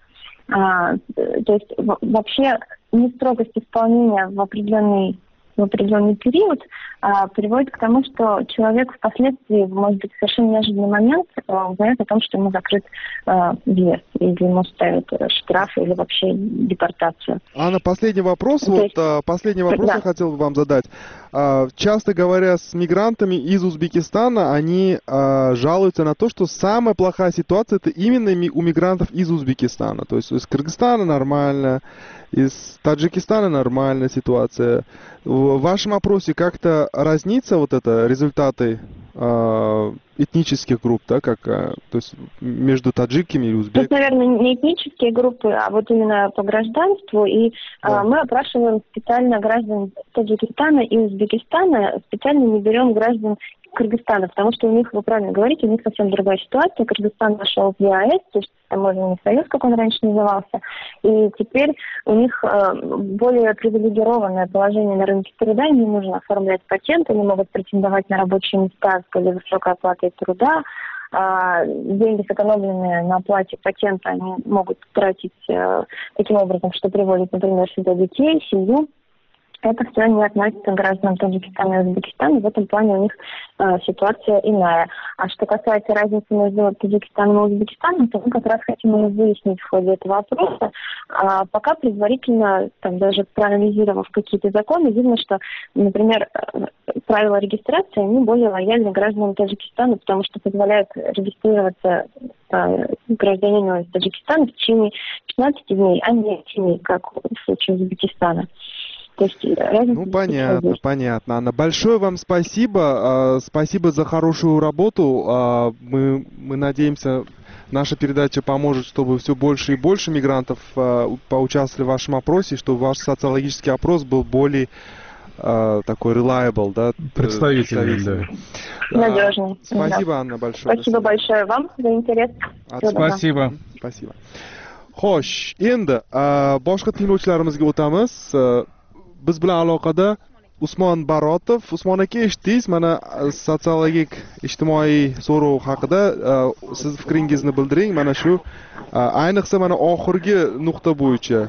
То есть вообще нестрогость исполнения в определенный период приводит к тому, что человек впоследствии, может быть, в совершенно неожиданный момент узнает о том, что ему закрыт въезд, или ему ставят штраф, или вообще депортацию. Анна, последний вопрос. Последний вопрос я хотел бы вам задать. Часто говоря с мигрантами из Узбекистана, они жалуются на то, что самая плохая ситуация это именно у мигрантов из Узбекистана. То есть из Кыргызстана нормально, из Таджикистана нормальная ситуация. В вашем опросе как-то разнится вот это результаты этнических групп, да, как, то есть между таджиками и узбеками? Это, наверное, не этнические группы, а вот именно по гражданству. И мы опрашиваем специально граждан Таджикистана и Узбекистана, специально не берем граждан Кыргызстана, потому что у них, вы правильно говорите, у них совсем другая ситуация. Кыргызстан вошел в ЕАЭС, то есть таможенный союз, как он раньше назывался, и теперь у них более привилегированное положение на рынке труда, им не нужно оформлять патент, они могут претендовать на рабочие места с более высокой оплатой труда, деньги, сэкономленные на оплате патента, они могут тратить таким образом, что приводит, например, сюда детей, семью. Это все не относится к гражданам Таджикистана и Узбекистана, в этом плане у них ситуация иная. А что касается разницы между Таджикистаном и Узбекистаном, то мы как раз хотим ее выяснить в ходе этого вопроса. Пока предварительно, даже проанализировав какие-то законы, видно, что, например, правила регистрации, они более лояльны гражданам Таджикистана, потому что позволяют регистрироваться гражданину из Таджикистана в течение 15 дней, а не 7 дней, как в случае Узбекистана. Понятно. Анна, большое вам спасибо. Спасибо за хорошую работу. Мы надеемся, наша передача поможет, чтобы все больше и больше мигрантов поучаствовали в вашем опросе, чтобы ваш социологический опрос был более такой reliable, да? Представительный. Надежный. Спасибо, Анна, большое. Спасибо большое вам за интерес. Спасибо. Xo'sh, endi boshqa tinglovchilarimizga o'tamiz. Biz bilan aloqada Usmon Barotov. Usmon aka, eshitdingiz, mana sotsiologik ijtimoiy so'rov haqida siz fikringizni bildiring. Mana shu ayniqsa mana oxirgi nuqta bo'yicha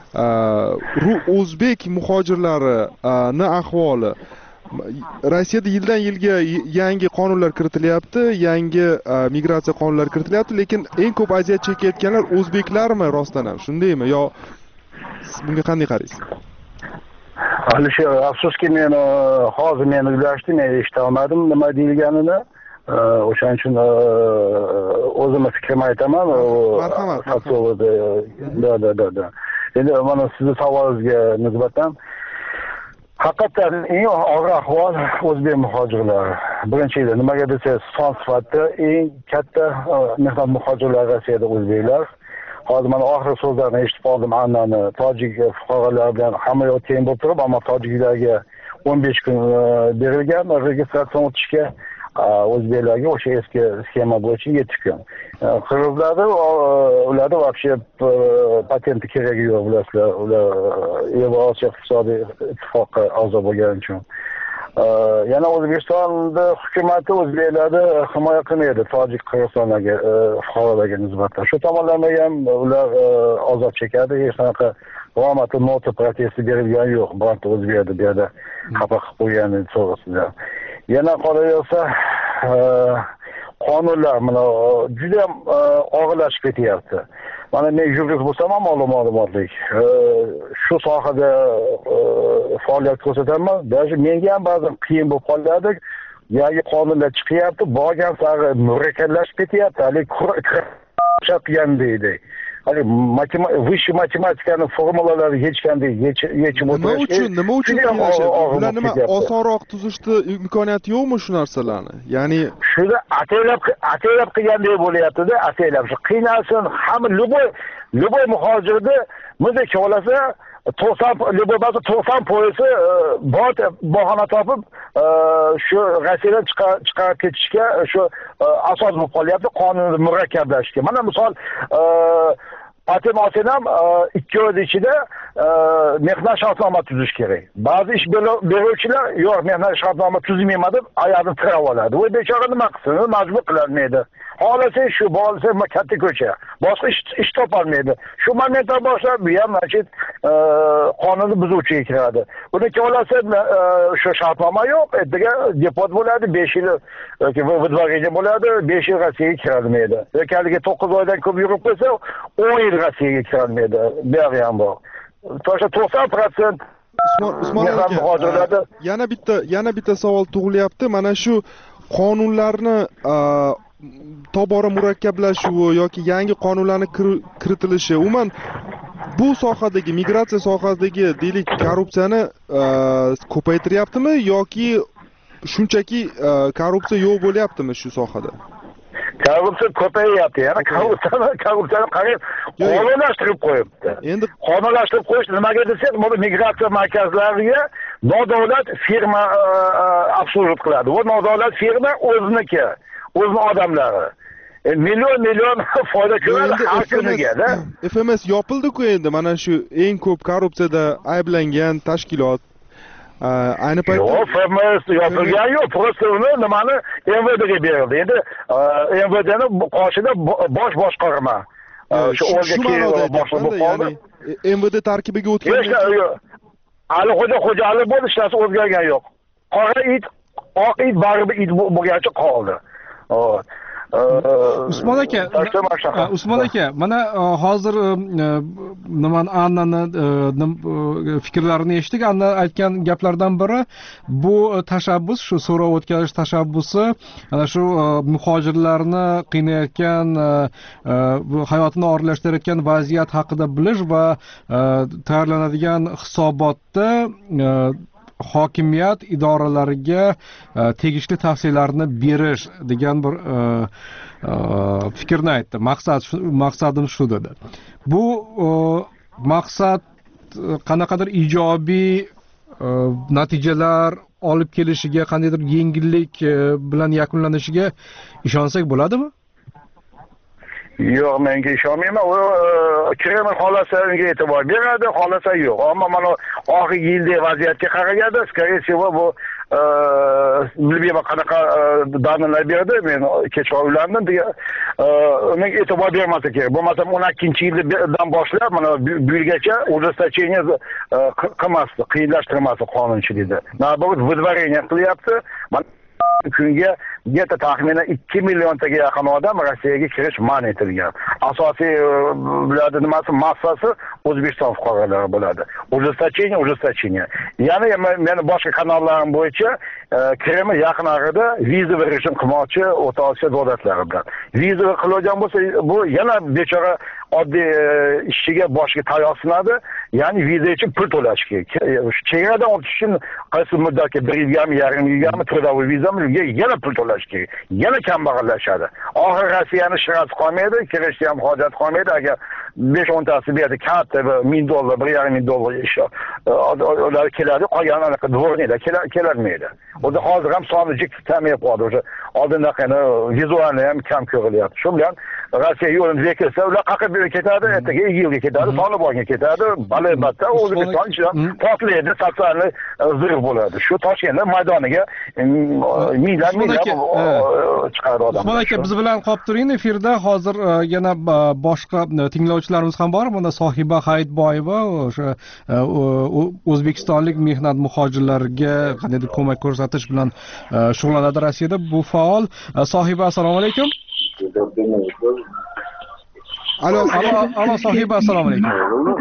o'zbek muhojirlari ahvoli. Rossiyada yildan yilga yangi qonunlar kiritilyapti, yangi migratsiya qonunlari kiritilyapti, lekin eng ko'p aziyat chekayotganlar o'zbeklarmi rostdan ham, shundaymi? Yo siz bunga qanday qaraysiz? Alisher, afsuski men hozir meni ulashdi, men eshita olmadim nima deyilganini. O'shaning uchun o'zimning fikrimni aytaman. Marhamat. Endi mana sizning savolingizga nisbatan haqiqatan eng og'ir ahvol o'zbek muhojirlari. Birinchidan nimaga desangiz, son sifatida eng katta mehnat muhojirlari Rossiyada o'zbeklar. Hozir mana oxirgi so'zlarni eshitib qoldim Annani. Tojik fuqarolar bilan hamma yoq teng bo'lib turib, ammo tojiklarga 15 kun berilgan registratsiya o'tishga, o'zbeklarga o'sha eski sxema bo'yicha 7 kun. Qirg'izlarda ularda вообще patenti keragi yo'q, bilasizlar. Ular Yevrosiyo iqtisodiy ittifoqqa a'zo bo'lgani uchun. Yana O'zbekistonda hukumati o'zbeklarni himoya qilmaydi tojik Qirg'izistonlarga fuqarolarga nisbatan. Shu tomonlardan ham ular azob chekadi. Hech qanaqa g'amati nota protesti berilgani yo'q. Bironta o'zbeklarni bu yerda xafa qilib qo'ygani to'g'risida. Yana qolaversa, qonunlar mana juda ham og'irlashib ketyapti. Mana men yurist bo'lsam ham ma'lumotlik shu sohada faoliyat ko'rsataman. Даже menga ham ba'zan qiyin bo'lib qoladi. Yangi qonunlar chiqyapti, borgan sari murakkablashib ketyapti. Hali qilgandek. Hali vысший matematikani formulalari yechib o'tirish. Nima uchun ular nima osonroq tuzishda imkoniyati yo'qmi shu narsalarni? Ya'ni shuni ataylab qilgandek bo'lyapti-da, ataylab. Shu qiynalsin, hamma любой muhojirni bunday ko'lasa 90 foizi bahona topib shu Rossiyadan chiqarib ketishga shu asos bo'lib qolyapti, qonunni murakkablashga. Mana misol patent olsang ham 2 oy ichida mehnat shartnoma tuzish kerak. Ba'zi ish beruvchilar yo'q, mehnat shartnoma tuzmayman deb oyog'ini tirab oladi. Bu bechora nima qilsin? Majbur qilinmaydi. Xohlasa shu bo'lsa katta ko'cha. Boshqa ish topolmaydi. Shu momentdan boshlab bu ham qonunni buzuvchiga kiradi. Buni ko'lasa shu shartnoma yo'q, ertaga deport bo'ladi, 5 yil yoki vdvoriga bo'ladi, 5 yil Rossiyaga kirolmaydi. Yoki haligi 9 oydan ko'p yurib qo'ysa, 10 yil Rossiyaga kirolmaydi. Bu ham bor. To'sha 90% Usmon aka, yana bitta savol tug'ilyapti. Mana shu qonunlarni tobora murakkablashuvi yoki yangi qonunlarni kiritilishi umuman bu sohadagi migratsiya sohasidagi deylik korrupsiyani ko'paytiryaptimi yoki shunchaki korrupsiya yo'q bo'lyaptimi shu sohada? Korrupsiya ko'payyapti. Yana korrupsiyani qarang, qonunlashtirib qo'yibdi. Endi qonunlashtirib qo'yish nimaga desak, bu migratsiya markazlariga nodavlat firma obslužit qiladi. Bu nodavlat firma o'ziniki, o'zining odamlari. Million foyda ko'radi har kuniga-da. FMS yopildi-ku endi mana shu eng ko'p korrupsiyada ayblangan tashkilot. Ayni paytda yo'q, FMS yopilgan yo'q, просто uni nimani MVDga berildi. Endi MVDni qoshida bosh boshqarma. Shu o'rga boshqa bo'lib qoldi. MVD tarkibiga o'tgan. Ali Xo'jali bo'ldi, hech narsa o'zgargan yo'q. Qora it, oq it baribir it bo'lgancha qoldi. Usmon aka, mana hozir nimani Annani fikrlarini eshitdik. Anna aytgan gaplardan biri bu tashabbus, shu so'rov o'tkazish tashabbusi, ana shu muhojirlarni qiynayotgan, hayotini og'irlashtirayotgan vaziyat haqida bilish va tayyorlanadigan hisobotda hokimiyat idoralariga tegishli tavsiyalarni berish degan bir fikrni aytdi. Maqsadim shu dedi. Bu maqsad qanaqadir ijobiy natijalar olib kelishiga, qandaydir yengillik bilan yakunlanishiga ishonsak bo'ladimi? Yo'q, menga ishonmayman. U Kreml xohlasa unga e'tibor beradi, xohlasa yo'q. Ammo mana oxirgi yildagi vaziyatga qaraganda, скорее всего, bu bilmayman qanaqa danillar berdi. Men kechqurun uylandim dega unga e'tibor bermasa kerak. Bo'lmasa 12-yildan boshlab mana bu yilgacha ужесточение qilmasdi, qiyinlashtirmasdi qonunchilikda. Naborat выдворение qilyapti. Kunga где-то taxminan 2 milliontaga yaqin odam Rossiyaga kirish man etilgan. Asosiy bularning nimasi massasi O'zbekiston fuqarolari bo'ladi. Ужесточение. Ya'ni meni boshqa kanallarim bo'yicha Kreml yaqin orada vizaviy rejim qilmoqchi O'rta Osiyo davlatlari bilan. Vizaviy qilgan bo'lsa, bu yana bechora oddiy ishchiga boshiga tayoq sinadi. Ya'ni viza uchun pul to'lash kerak. Chegaradan o'tish uchun qaysi muddatga 1 yilgami, yarim yilgami trudовой vizami yana pul to'lash kerak. Yana kambag'allashadi. Oxir Rossiyani shirasi qolmaydi, kirishga ham hojat qolmaydi. Agar 5-10 tasi bu yerda katta $1000, $1,500 ish ular keladi, qolgan anaqa dvorniklar kelarmaydi. O'zi hozir ham soni kamayib qoldi. O'sha oldindaqa vizualni ham kam ko'rilyapti. Shu bilan Rossiya yo'lini bekilsa, ular qaqib ketadi, ertaga 2 yilga ketadi, Tolibonga ketadi, Balibatda O'zbekiston ichidan portlaydi, sotsial zirh bo'ladi. Shu Toshkentda maydoniga minglab chiqadi odamlar. Usmon aka, biz bilan qolib turing efirda. Hozir yana boshqa tinglovchilarimiz ham bor. Bunda Sohiba Hayitboyeva o'sha o'zbekistonlik mehnat muhojirlariga qandaydir ko'mak ko'rsatish bilan shug'ullanadi Rossiyada. Bu faol sohiba, assalomu alaykum. Alo, sohiba, assalomu alaykum.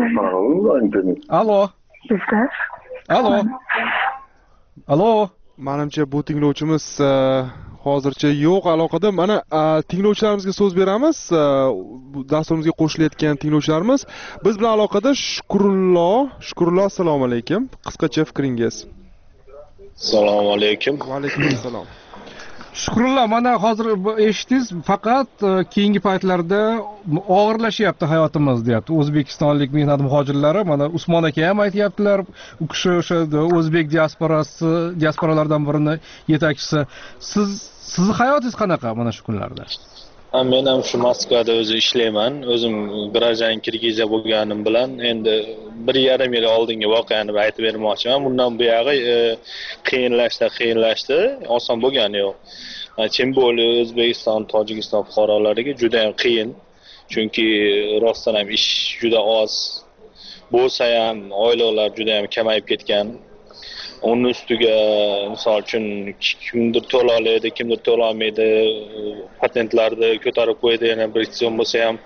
Alo. Menimcha bu tinglovchimiz hozircha yo'q aloqada. Mana tinglovchilarimizga so'z beramiz. Dasturimizga qo'shilayotgan tinglovchilarimiz biz bilan aloqada. Shukrullo, assalomu alaykum. Qisqacha fikringiz. Assalomu alaykum. Va alaykum assalom. Shukrullo, mana hozir eshitdingiz, faqat keyingi paytlarda og'irlashyapti hayotimiz deyapti. O'zbekistonlik mehnat muhojirlari, mana Usmon aka ham aytyaptilar, u kishi o'sha o'zbek diasporalaridan birini yetakchisi. Sizni hayotingiz qanaqa mana shu kunlarda? Men ham shu Moskvada o'zi ishlayman. O'zim grajan kirgiza bo'lganim bilan endi 1,5 yil oldingi voqeani aytib bermoqchiman. Bundan buyog'i qiyinlashdi, oson bo'lgani yo'q. Chin bo'ldi O'zbekiston, Tojikiston fuqarolariga juda ham qiyin. Chunki rostdan ham ish juda oz. Bo'lsa ham oilalar juda ham kamayib ketgan. Onun ustiga misol uchun kimdir to'la oladi, kimdir to'la olmaydi. Patentlarni ko'tarib qo'ydi, yana bir iqtisod bo'lsa ham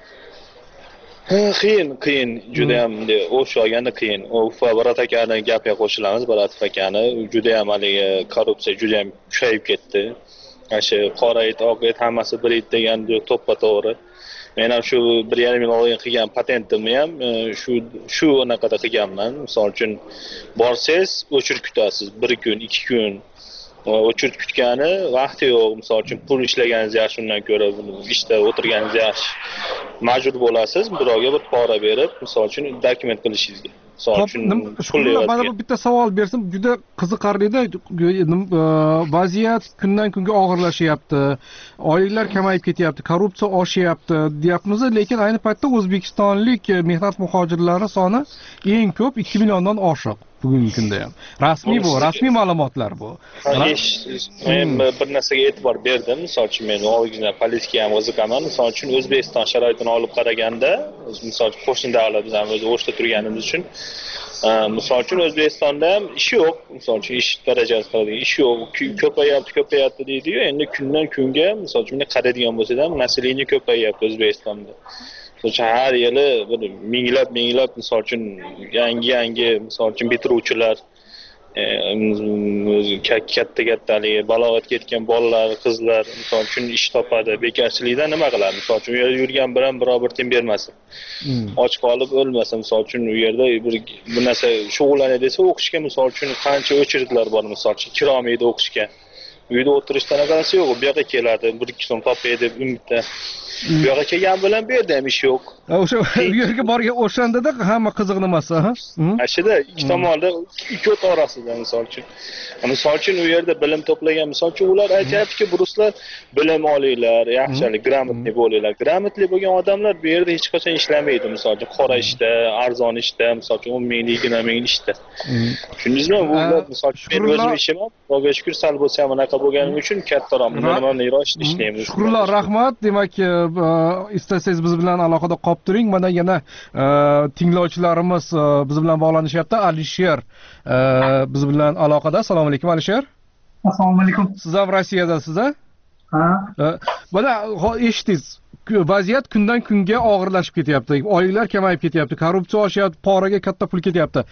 qiyin juda ham o'xshaganda qiyin. Barat akani gapiga qo'shilamiz. Barat akani juda ham haligi korrupsiya juda ham kuchayib ketdi. Shu qora it, oq it hammasi bir it degan to'ppa-to'g'ri. Men ham shu 1,5 yil oldin qilgan patentimni ham shu anaqada qilganman. Misol uchun borsangiz o'chirib kutasiz 1 kun, 2 kun. O'chirib kutgani vaqti yo'q. Misol uchun pul ishlaganingiz yaxshi, undan ko'ra ishda o'tirganingiz yaxshi. Majbur bo'lasiz birovga bir pora berib, misol uchun dokument qilishingizga. Misol uchun mana bu bitta savol bersam, juda qiziqarli-da. Vaziyat kundan kunga og'irlashyapti. Oyliklar kamayib ketyapti, korrupsiya oshyapti, deyapmiz, lekin ayni paytda o'zbekistonlik mehnat muhojirlari soni eng ko'p 2 milliondan oshiq. Bugungi kunda ham. Rasmiy ma'lumotlar bu. Men bir narsaga e'tibor berdim. Misol uchun men o'zimga politikaga ham qiziqaman. Misol uchun O'zbekiston sharoitini olib qaraganda, misol uchun qo'shni davlat bilan o'zi o'shda turganimiz uchun, misol uchun O'zbekistonda ham ish yo'q. Misol uchun ish darajasi ish yo'q. Ko'payapti deydi-yu, endi kundan kunga misol uchun qaraydigan bo'lsak ham nasliyni ko'payapti O'zbekistonda. Har yili bir minglab misol uchun yangi misol uchun bitiruvchilar, katta balog'atga yetgan bolalar, qizlar misol uchun ish topadi. Bekarchilikdan nima qiladi? Misol uchun u yerda yurgan biror tiyin bermasin. Och qolib o'lmasin. Misol uchun u yerda bu narsa shug'ullanadi desa, o'qishga misol uchun qancha o'chiritlar bor. Misol uchun kiromaydi o'qishga. Uyda o'tirishdan qanaqasi yo'q. Bu yerga keladi, 1-2 so'm topaydi deb umidda. Bu yoqqa kelgan bilan bu yerda ham ish yo'q. O'sha u yerga borgan o'shanda-da hamma qiziq nimasi, ha? Ashida ikki tomonda ikki o't orasida misol uchun. Misol uchun u yerda bilim to'plagan, misol uchun ular aytayaptiki, ruslar bilim olinglar, yaxshalik gрамотный bo'linglar. Gрамотный bo'lgan odamlar bu yerda hech qachon ishlamaydi, misol uchun qora ishda, arzon ishda, misol uchun 10 ming, 20 ming ishda. Tushundingizmi? Bu misol uchun men o'zim ishim, Xudoga shukr, sal bo'lsa ham anaqa bo'lganim uchun kattaroq nimalarni ishlaymiz. Shukrlar, rahmat. Demak, istasangiz biz bilan aloqada qolib turing. Mana yana tinglovchilarimiz biz bilan bog'lanishyapti. Alisher biz bilan aloqada. Assalomu alaykum, Alisher. Assalomu alaykum. Siz ham Rossiyadasiz, a? Ha. Mana eshitdingiz, vaziyat kundan kunga og'irlashib ketyapti. Oyliklar kamayib ketyapti, korrupsiya oshyapti, poraga katta pul ketyapti.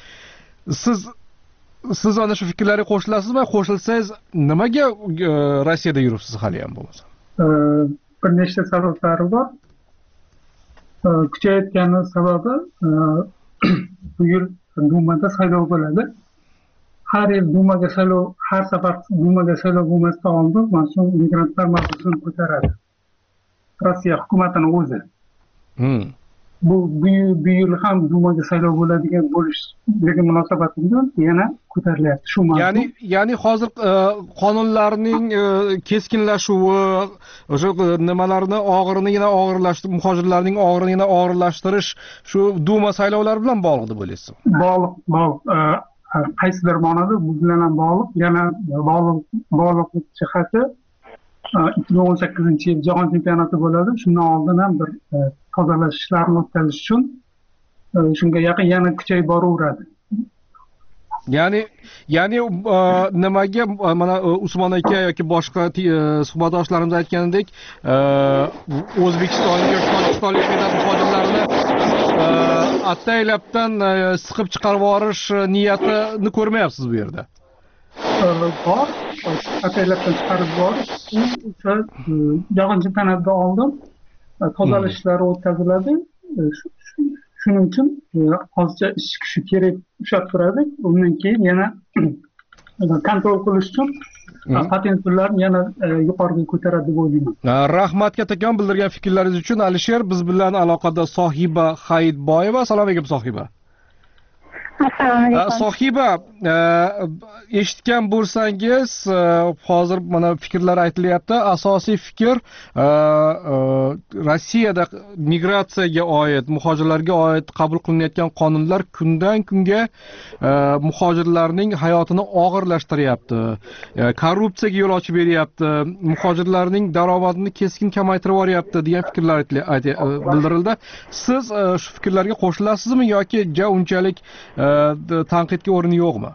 Siz ana shu fikrlarga qo'shilasizmi? Qo'shilsangiz, nimaga Rossiyada yuribsiz hali ham bo'lmasa? Bir nechta sabablari bor. Kuchayotgani sababi bu yil Dumada saylov bo'ladi. Har yil Dumaga saylov, har safar Dumaga saylov bo'lmasdan oldin mana shu migrantlar mavzusini ko'taradi. Rossiya hukumatining o'zi. Bu yil ham Dumaga saylov bo'ladigan bo'lishligi munosabati bilan yana ko'tarilyapti shu mavzu. Ya'ni hozir qonunlarning keskinlashuvi, o'sha nimalarni muhojirlarning og'irini yana og'irlashtirish shu Duma saylovlari bilan bog'liq deb o'ylaysizmi? Bog'liq. Qaysidir ma'noda bu bilan ham bog'liq. Yana bog'liqlik jihati 2018-yil jahon chempionati bo'ladi. Shundan oldin ham bir tozalash ishlarini o'tkazish uchun shunga yaqin yana kuchayib boraveradi. Ya'ni nimaga mana Usmon aka yoki boshqa suhbatdoshlarimiz aytganidek O'zbekistonga yoki Tojikistonlik mehnat muhojirlarini ataylabdan siqib chiqarib yuborish niyatini ko'rmayapsiz bu yerda. Bor, ataylabdan chiqarib yuborish o'sha yog'inchi tanada oldin tozalash ishlari o'tkaziladi. Shuning uchun hozircha ish kuchi kerak ushlab turadi. Undan keyin yana kontrol qilish uchun patent pullarini yana yuqoriga ko'taradi deb o'ylayman. Rahmat kattakon bildirgan fikrlaringiz uchun. Alisher, biz bilan aloqada Sohiba Hayitboyeva. Assalomu alaykum Sohiba. Assalomu alaykum. Sohiba, eshitgan bo'lsangiz, hozir mana fikrlar aytilyapti. Asosiy fikr Rossiyada migratsiyaga oid, muhojirlarga oid qabul qilinayotgan qonunlar kundan kunga muhojirlarning hayotini og'irlashtiryapti. Korrupsiyaga yo'l ochib beryapti, muhojirlarning daromadini keskin kamaytirib yuboryapti degan fikrlar bildirildi. Siz shu fikrlarga qo'shilasizmi yoki unchalik tanqidga o'rni yo'qmi?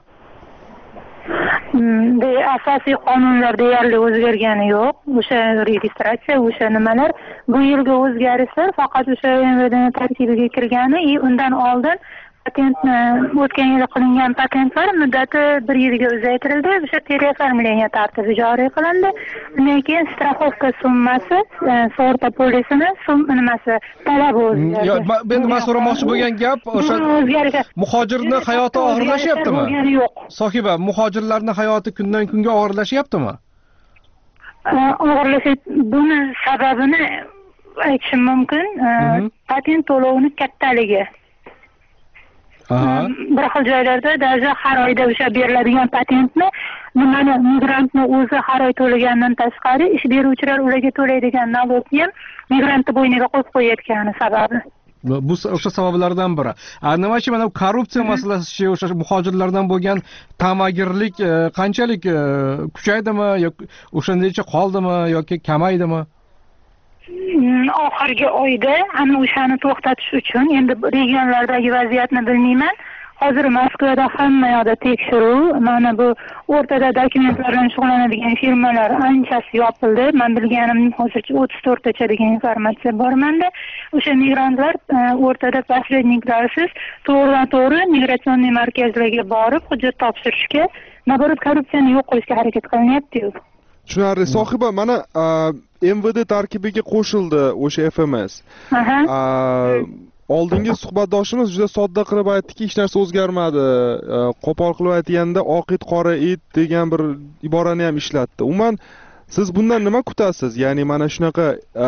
Asosiy qonunlar deyarli o'zgargani yo'q. O'sha registratsiya, o'sha nimalar bu yilgi o'zgarishlar faqat o'sha MVDning tarkibiga kirgani, undan oldin patentni o'tgan yil qilingan patentlar muddati 1 yilga uzaytirildi. O'sha переоформление tartibi joriy qilindi. Undan keyin страховка summasi, sug'urta polisini nimasi talabi o'zgardi. Men so'ramoqchi bo'lgan gap o'sha muhojirning hayoti og'irlashyaptimi? Sohiba, muhojirlarning hayoti kundan kunga og'irlashyaptimi? Buni sababini aytishim mumkin. Patent to'lovining kattaligi. Bir xil joylarda даже har oyda o'sha beriladigan patentni migrantni o'zi har oy to'lagandan tashqari ish beruvchilar ularga to'laydigan nalogni ham migrantni bo'yniga qo'yib qo'yayotgani sababi. Bu o'sha sabablardan biri. Nima uchun mana korrupsiya masalasi o'sha muhojirlardan bo'lgan tamagirlik qanchalik kuchaydimi yoki o'shandacha qoldimi yoki kamaydimi? Oxirgi oyda ana o'shani to'xtatish uchun endi regionlardagi vaziyatni bilmayman. Hozir Moskvada hamma yoqda tekshiruv, mana bu o'rtada dokumentlar bilan shug'ullanadigan firmalar anchasi yopildi. Men bilganim hozircha 34 tacha degan informatsiya bor menda. O'sha migrantlar o'rtada posredniklarsiz to'g'ridan-to'g'ri migratsion markazlarga borib hujjat topshirishga, naborot korrupsiyani yo'q qilishga harakat qilinyapti-yu. Tushunarli. Sohiba, mana MVD tarkibiga qo'shildi o'sha FMS. Oldingi suhbatdoshimiz juda sodda qilib aytdiki, hech narsa o'zgarmadi. Qo'pol qilib aytganda oq it qora it degan bir iborani ham ishlatdi. Umuman siz bundan nima kutasiz? Ya'ni mana shunaqa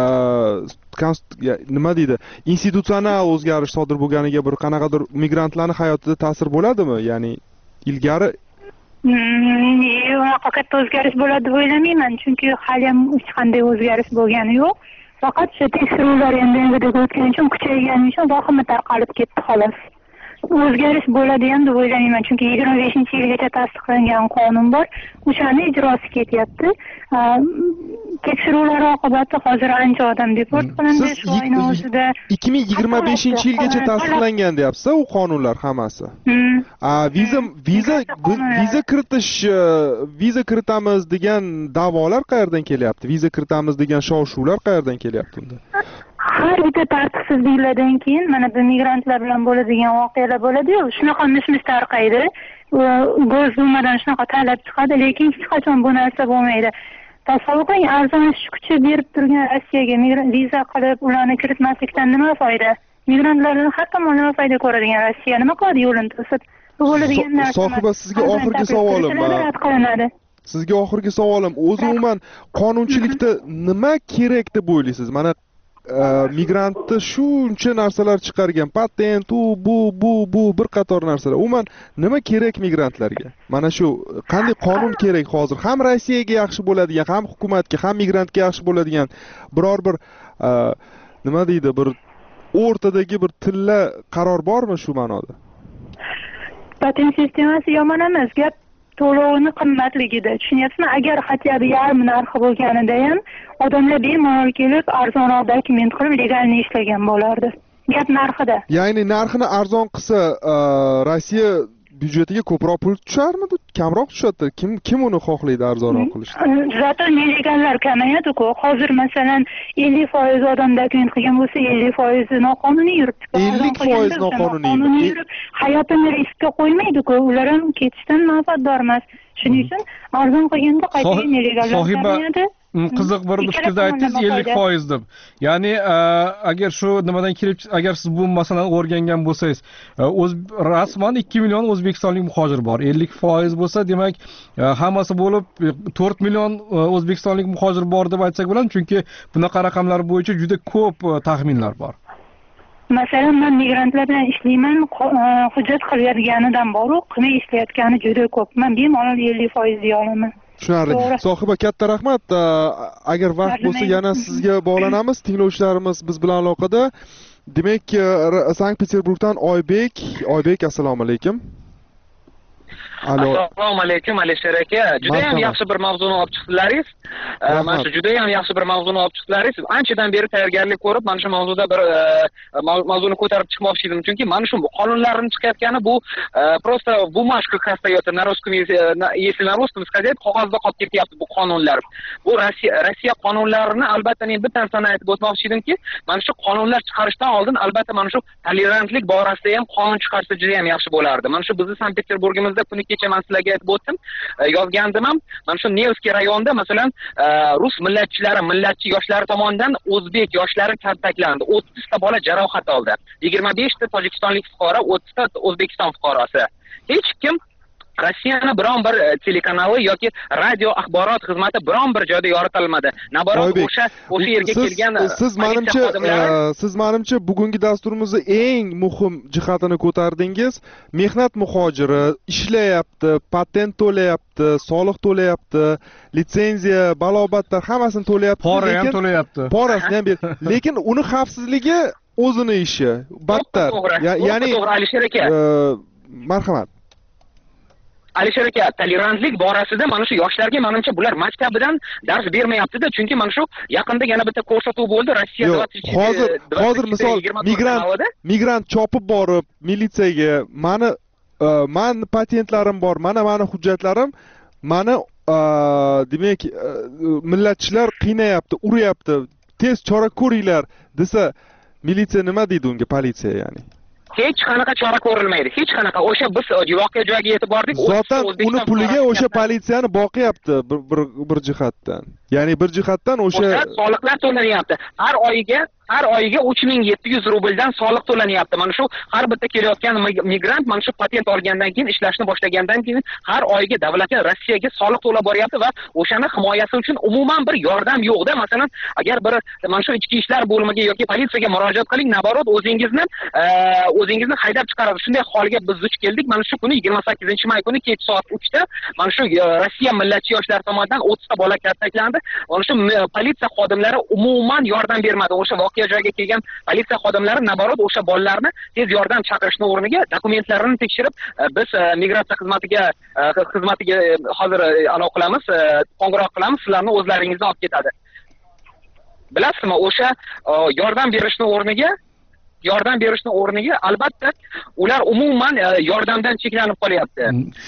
nima deydi, institutsional o'zgarish sodir bo'lganiga bir qanaqadir migrantlarning hayotida ta'sir bo'ladimi? Ya'ni ilgari unaqa katta o'zgarish bo'ladi deb o'ylamayman, chunki hali ham hech qanday o'zgarish bo'lgani yo'q. Faqat shu tekshiruvlar endi o'tgani uchun kuchaygani uchun vahima tarqalib ketdi xolos. O'zgarish bo'ladi ham deb o'ylamayman, chunki 25-yilgacha tasdiqlangan qonun bor, o'shani ijrosi ketyapti. Tekshiruvlar oqibatida hozir ancha odam deport qilindi. Shu oyning o'zida 2025-yilgacha tasdiqlangan deyapsiz, u qonunlar hammasi. Viza kiritamiz degan da'volar qayerdan kelyapti? Viza kiritamiz degan shov-shuvlar qayerdan kelyapti unda? Har bitta tartibsizliklardan keyin mana bu migrantlar bilan bo'ladigan voqealar bo'ladi-yu, shunaqa mish-mish tarqaydi. G'o'zdumadan shunaqa talab chiqadi, lekin hech qachon bu narsa bo'lmaydi. Tasavvur qiling, arzon ish kuchi berib turgan Rossiyaga viza qilib ularni kiritmaslikdan nima foyda? Migrantlardan har tomon nima foyda ko'radigan Rossiya nima qiladi yo'lini to'sib? Bu bo'ladigan narsa. Sohiba, sizga oxirgi savolim. Sizga oxirgi savolim, o'zi umuman qonunchilikda nima kerak deb o'ylaysiz? Mana migrantni shuncha narsalar chiqargan, patent, bu bir qator narsalar. Umuman nima kerak migrantlarga? Mana shu qanday qonun kerak hozir? Ham Rossiyaga yaxshi bo'ladigan, ham hukumatga, ham migrantga yaxshi bo'ladigan biror bir nima deydi, bir o'rtadagi bir tilla qaror bormi shu ma'noda? Patent sistemasi yomon emas, gap to'lovni qimmatligida. Tushunyapsizmi? Agar hatto yarmi narxi bo'lganida ham odamlar bemalol kelib arzonroq dokument qilib legalni ishlagan bo'lardi. Gap narxida. Ya'ni narxini arzon qilsa, Rossiya byudjetiga ko'proq pul tusharmidi, kamroq tushadi? Kim uni xohlaydi arzonroq qilishni? Zaten nelegallar kamayadi-ku. Hozir masalan 50% odam dokument qilgan bo'lsa, 50% noqonuniy yuribdi. 50% noqonuniy yurib, hayotini riskka qo'ymaydi-ku. Ular ham ketishdan manfaatdor emas. Shuning uchun arzon qilganda qayta nelegallar kamayadi. Qiziq bir fikrda aytdingiz 50% deb. Ya'ni agar shu nimadan kelib agar siz bu masalani o'rgangan bo'lsangiz, rasman 2 million o'zbekistonlik muhojir bor. 50% bo'lsa, demak, hammasi bo'lib 4 million o'zbekistonlik muhojir bor deb aytsak bo'ladi, chunki bunaqa raqamlar bo'yicha juda ko'p taxminlar bor. Masalan, men migrantlar bilan ishlayman, hujjat qilayotganidan boru, qilmay ishlayotgani juda ko'p. Men bemalol 50% deya olaman. Tushunarli. Sohiba, katta rahmat. Agar vaqt bo'lsa yana sizga bog'lanamiz. Tinglovchilarimiz biz bilan aloqada. Demak, Sankt-Peterburgdan Oybek, assalomu alaykum. Assalomu alaykum Alisher aka. Juda ham yaxshi bir mavzuni olib chiqdilaringiz. Mana shu juda ham yaxshi bir mavzuni olib chiqdilaringiz. Anchadan beri tayyorgarlik ko'rib, mana shu mavzuda bir mavzuni ko'tarib chiqmoqchi edim. Chunki mana shu qonunlarning chiqayotgani bu просто бумажка остается на русском языке, если на русском сказать, qog'ozda qolib ketyapti bu qonunlar. Bu Rossiya qonunlarini albatta men bitta narsani aytib o'tmoqchi edimki, mana shu qonunlar chiqarishdan oldin albatta mana shu tolerantlik borasida ham qonun chiqarsa juda ham yaxshi bo'lardi. Mana shu bizning Sankt-Peterburgimizda kuni kecha men sizlarga aytib o'tdim, yozgandim ham. Mana shu Nevskiy rayonida masalan rus millatchi yoshlari tomonidan o'zbek yoshlari kaltaklandi. 30 ta bola jarohat oldi. 25 ta tojikistonlik fuqaro, 30 ta O'zbekiston fuqarosi. Hech kim Rossiyani biron bir telekanali yoki radio axborot xizmati biron bir joyda yoritilmadi. Naborot o'sha yerga kelgan siz menimcha bugungi dasturimizning eng muhim jihatini ko'tardingiz. Mehnat muhojiri ishlayapti, patent to'layapti, soliq to'layapti, litsenziya, balobatlar hammasini to'layapti. Pora ham to'layapti. Porasini ham lekin uni xavfsizligi o'zini ishi. Battar. Ya'ni Alisher aka. Marhamat. Alisher aka, tolerantlik borasida mana shu yoshlarga menimcha bular maktabidan dars bermayapti-da, chunki mana shu yaqinda yana bitta ko'rsatuv bo'ldi Rossiyada. Hozir misol migrant chopib borib militsiyaga mani patentlarim bor, mana hujjatlarim, mani demak millatchilar qiynayapti, uryapti, tez chora ko'ringlar desa, militsiya nima deydi unga, politsiya ya'ni? Hech qanaqa chora ko'rilmaydi. Hech qanaqa. O'sha biz voqea joyiga yetib bordik. Zotan uni puliga o'sha politsiyani boqyapti bir jihatdan. Ya'ni bir jihatdan o'sha soliqlar to'lanyapti. Har oyiga 3700 rubldan soliq to'lanyapti. Mana shu har bitta kelayotgan migrant mana shu patent olgandan keyin, ishlashni boshlagandan keyin har oyiga davlatga, Rossiyaga soliq to'lab boryapti va o'shani himoyasi uchun umuman bir yordam yo'q-da. Masalan, agar bir mana shu ichki ishlar bo'limiga yoki politsiyaga murojaat qiling, naborot o'zingizni haydab chiqaradi. Shunday holga biz duch keldik. Mana shu kuni 28-may kuni kech soat 3 da mana shu Rossiya millatchi yoshlar tomonidan 30 ta bola kaltaklandi. Mana shu politsiya xodimlari umuman yordam bermadi. O'sha voqea joyiga kelgan politsiya xodimlari naborot o'sha bolalarni tez yordam chaqirishning o'rniga dokumentlarini tekshirib, biz migratsiya xizmatiga hozir aloqa qilamiz, qo'ng'iroq qilamiz, sizlarni o'zlaringizni olib ketadi. Bilasizmi, o'sha yordam berishning o'rniga albatta ular umuman yordamdan cheklanib qolyapti.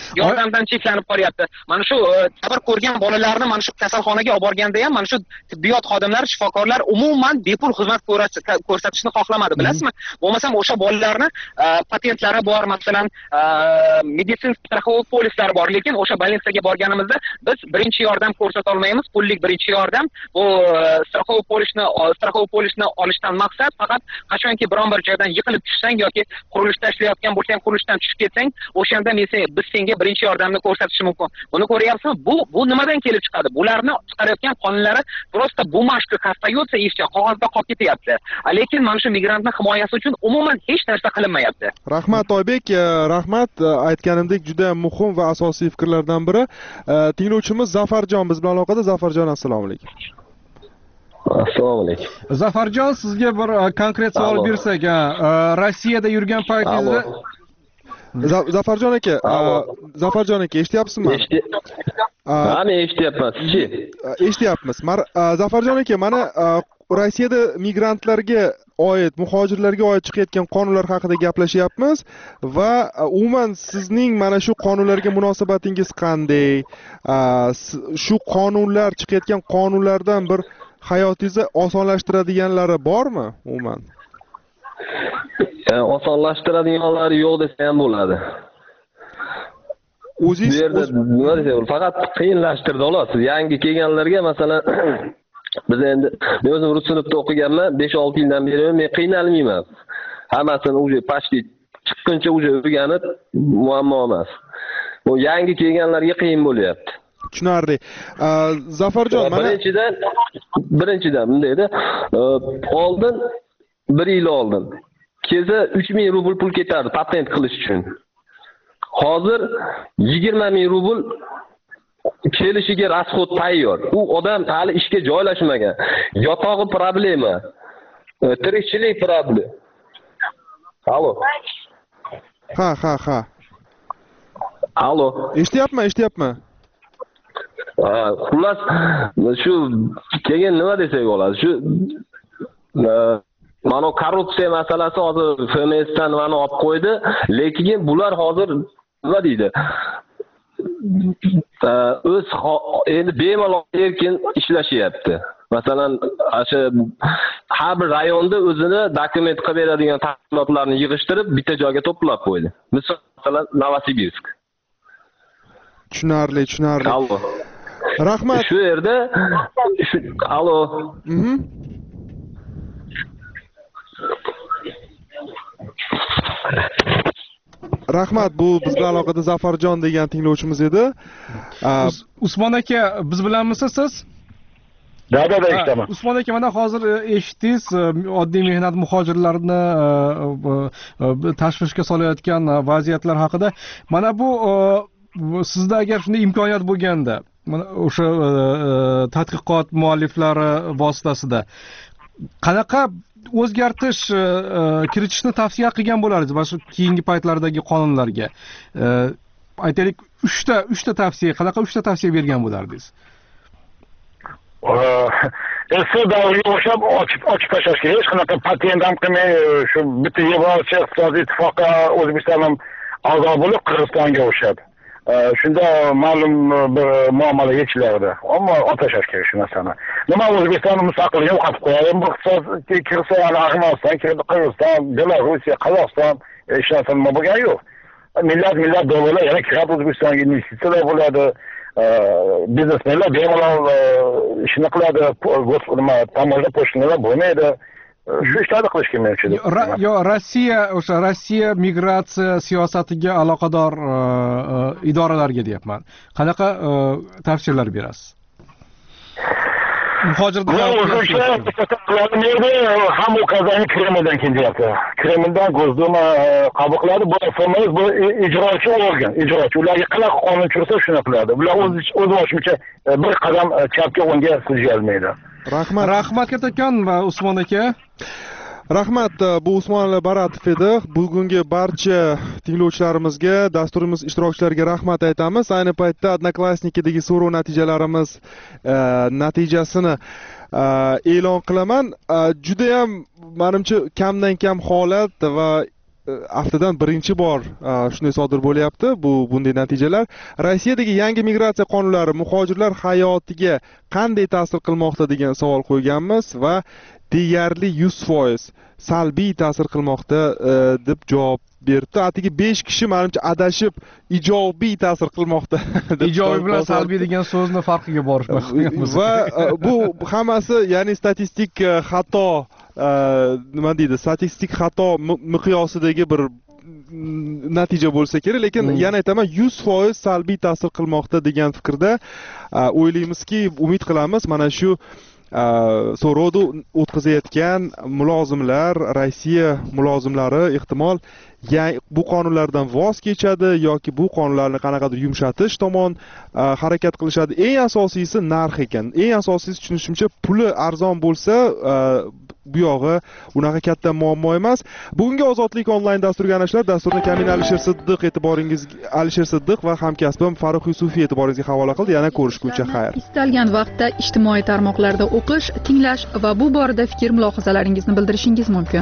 Mana shu sabr ko'rgan bolalarni mana shu kasalxonaga olib borganda ham mana shu tibbiyot xodimlari, shifokorlar umuman bepul xizmat ko'rsatishni xohlamadi, bilasizmi? Bo'lmasam o'sha bolalarni patentlari bor, masalan, meditsinskiy страховой polislari bor, lekin o'sha больницаga borganimizda biz birinchi yordam ko'rsata olmaymiz. Pullik birinchi yordam bu страховой polisni olishdan maqsad faqat qachonki biron bir joydan yiqilib tushsang yoki qurilishda ishlayotgan bo'lsang, qurilishdan tushib ketsang, o'shanda biz senga birinchi yordamni ko'rsatishimiz mumkin. Buni ko'ryapsizmi? Bu nimadan kelib chiqadi? Bularni chiqarayotgan qonunlari просто бумажка остается и все, qog'ozda qolib ketyapti. Lekin mana shu migrantning himoyasi uchun umuman hech narsa qilinmayapti. Rahmat Oybek, rahmat. Aytganimdek juda muhim va asosiy fikrlardan biri. Tinglovchimiz Zafarjon biz bilan aloqada. Zafarjon, assalomu alaykum. Assalomu alaykum. Zafarjon, sizga bir konkret savol bersak, Rossiyada yurgan paytingizda Zafarjon aka, eshityapsizmi? Mana eshityapman. Eshityapmiz. Zafarjon aka, mana Rossiyada migrantlarga oid, muhojirlarga oid chiqayotgan qonunlar haqida gaplashyapmiz va umuman sizning mana shu qonunlarga munosabatingiz qanday? Shu qonunlar, chiqayotgan qonunlardan bir hayotingizni osonlashtiradiganlari bormi umuman? Osonlashtiradiganlari yo'q desa ham bo'ladi. O'zingiz bu yerda nima desam, faqat qiyinlashtirdi xolos. Yangi kelganlarga masalan biz endi men o'zim rus sinfda o'qiganman, 5-6 yildan beri men qiynalmayman. Hammasini uje почти chiqquncha uje o'rganib muammo emas. Bu yangi kelganlarga qiyin bo'lyapti. Tushunarli. Zafarjon, mana birinchidan bunday edi. Oldin 1 yil oldin keza 3000 rubl pul ketardi patent qilish uchun. Hozir 20000 rubl kelishiga расход tayyor. U odam hali ishga joylashmagan. Yotog'i problema. Tirikchilik problema. Alo. Ha. Alo. Eshityapman. Xullas shu keyin nima desak bo'ladi? Shu mana korrupsiya masalasi hozir FMSdan mana olib qo'ydi, lekin bular hozir nima deydi? O'z endi bemalol erkin ishlashyapti. Masalan, o'sha har bir rayonda o'zini dokument qilib beradigan tashkilotlarni yig'ishtirib bitta joyga to'plab qo'ydi. Masalan, Novosibirsk. Tushunarli. Allo. Rahmat. Shu yerda allo. Rahmat, bu bizga aloqada Zafarjon degan tinglovchimiz edi. Usmon aka, biz bilanmisiz siz? Da, eshitaman. Usmon aka, mana hozir eshitdingiz, oddiy mehnat muhojirlarini tashvishga solayotgan vaziyatlar haqida. Mana bu sizda agar shunday imkoniyat bo'lganda, mana o'sha tadqiqot mualliflari vositasida qanaqa o'zgartirish kiritishni tavsiya qilgan bo'lardingiz mana shu keyingi paytlardagi qonunlarga? Aytaylik, 3 ta tavsiya, qanaqa 3 ta tavsiya bergan bo'lardingiz? Eski davriga o'xshab ochib tashlash kerak. Hech qanaqa patent ham qilmay, shu bitta Yevropa iqtisodiy ittifoqqa O'zbekiston ham a'zo bo'lib, Qirg'izistonga o'xshab. Shunda ma'lum bir muammolar yechilardi. Ammo tashlash kerak shu narsani. Nima O'zbekiston mustaqilligini yo'qotib qo'yadi? Bu iqtisodiy Qirg'iziston, Armaniston, Qirg'iziston, Belarus, Qozog'iston hech narsa nima bo'lgani yo'q. Millat dollarlar yana kirib O'zbekistonga investitsiyalar bo'ladi. Biznesmenlar bemalol ishini qiladi, tamoyil pochtalar bo'lmaydi. Shu ishlarni qilish kerak menimcha. Rossiya migratsiya siyosatiga aloqador idoralarga deyapman. Qanaqa tavsiyalar berasiz? Ham ukazaning Kremldan kelyapti. Kremldan Gosduma qabul qiladi. Bu FMS bu ijrochi organ, ijrochi. Ularga qanaqa qonun chiqsa shuni qiladi. Bular o'z boshimcha bir qadam chapga o'ngga siljalmaydi. Rahmat kattakon Usmon aka. Rahmat, bu Usmon Baratov edi. Bugungi barcha tinglovchilarimizga, dasturimiz ishtirokchilariga rahmat aytamiz. Ayni paytda Odnoklassnikidagi so'rov natijalarimiz natijasini e'lon qilaman. Juda ham menimcha kamdan kam holat va haftadan birinchi bor shunday sodir bo'lyapti. Bunday natijalar Rossiyadagi yangi migratsiya qonunlari muhojirlar hayotiga qanday ta'sir qilmoqda degan savol qo'yganmiz va deyarli 100% salbiy ta'sir qilmoqda deb javob berdi. Atigi 5 kishi menimcha adashib ijobiy ta'sir qilmoqda. Ijobiy bilan salbiy degan so'zni farqiga borishmoqda. Va bu hammasi, ya'ni statistik xato nima deydi, statistik xato miqyosidagi bir natija bo'lsa kerak, lekin yana aytaman 100% salbiy ta'sir qilmoqda degan fikrda o'ylaymizki, umid qilamiz mana shu so'rovni o'tkazayotgan mulozimlar, Rossiya mulozimlari ehtimol bu qonunlardan voz kechadi yoki bu qonunlarni qanaqadir yumshatish tomon harakat qilishadi. Eng asosiysi narx ekan. Eng asosiysi tushunishimcha, puli arzon bo'lsa bu yog'i unaqa katta muammo emas. Bugungi Ozodlik onlayn dasturiga ana shular. Dasturni Kamin Alisher Siddiq va hamkasbim Farruh Yusufiy e'tiboringizga havola qildi. Yana ko'rishguncha xayr. Istalgan vaqtda ijtimoiy tarmoqlarda o'qish, tinglash va bu borada fikr mulohazalaringizni bildirishingiz mumkin.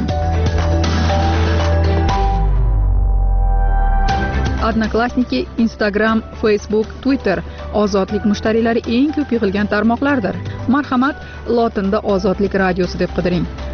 Odnoklassniki, Instagram, Facebook, Twitter Ozodlik mushtariylari eng ko'p yig'ilgan tarmoqlardir. Marhamat, lotinda Ozodlik radiosi deb qidiring.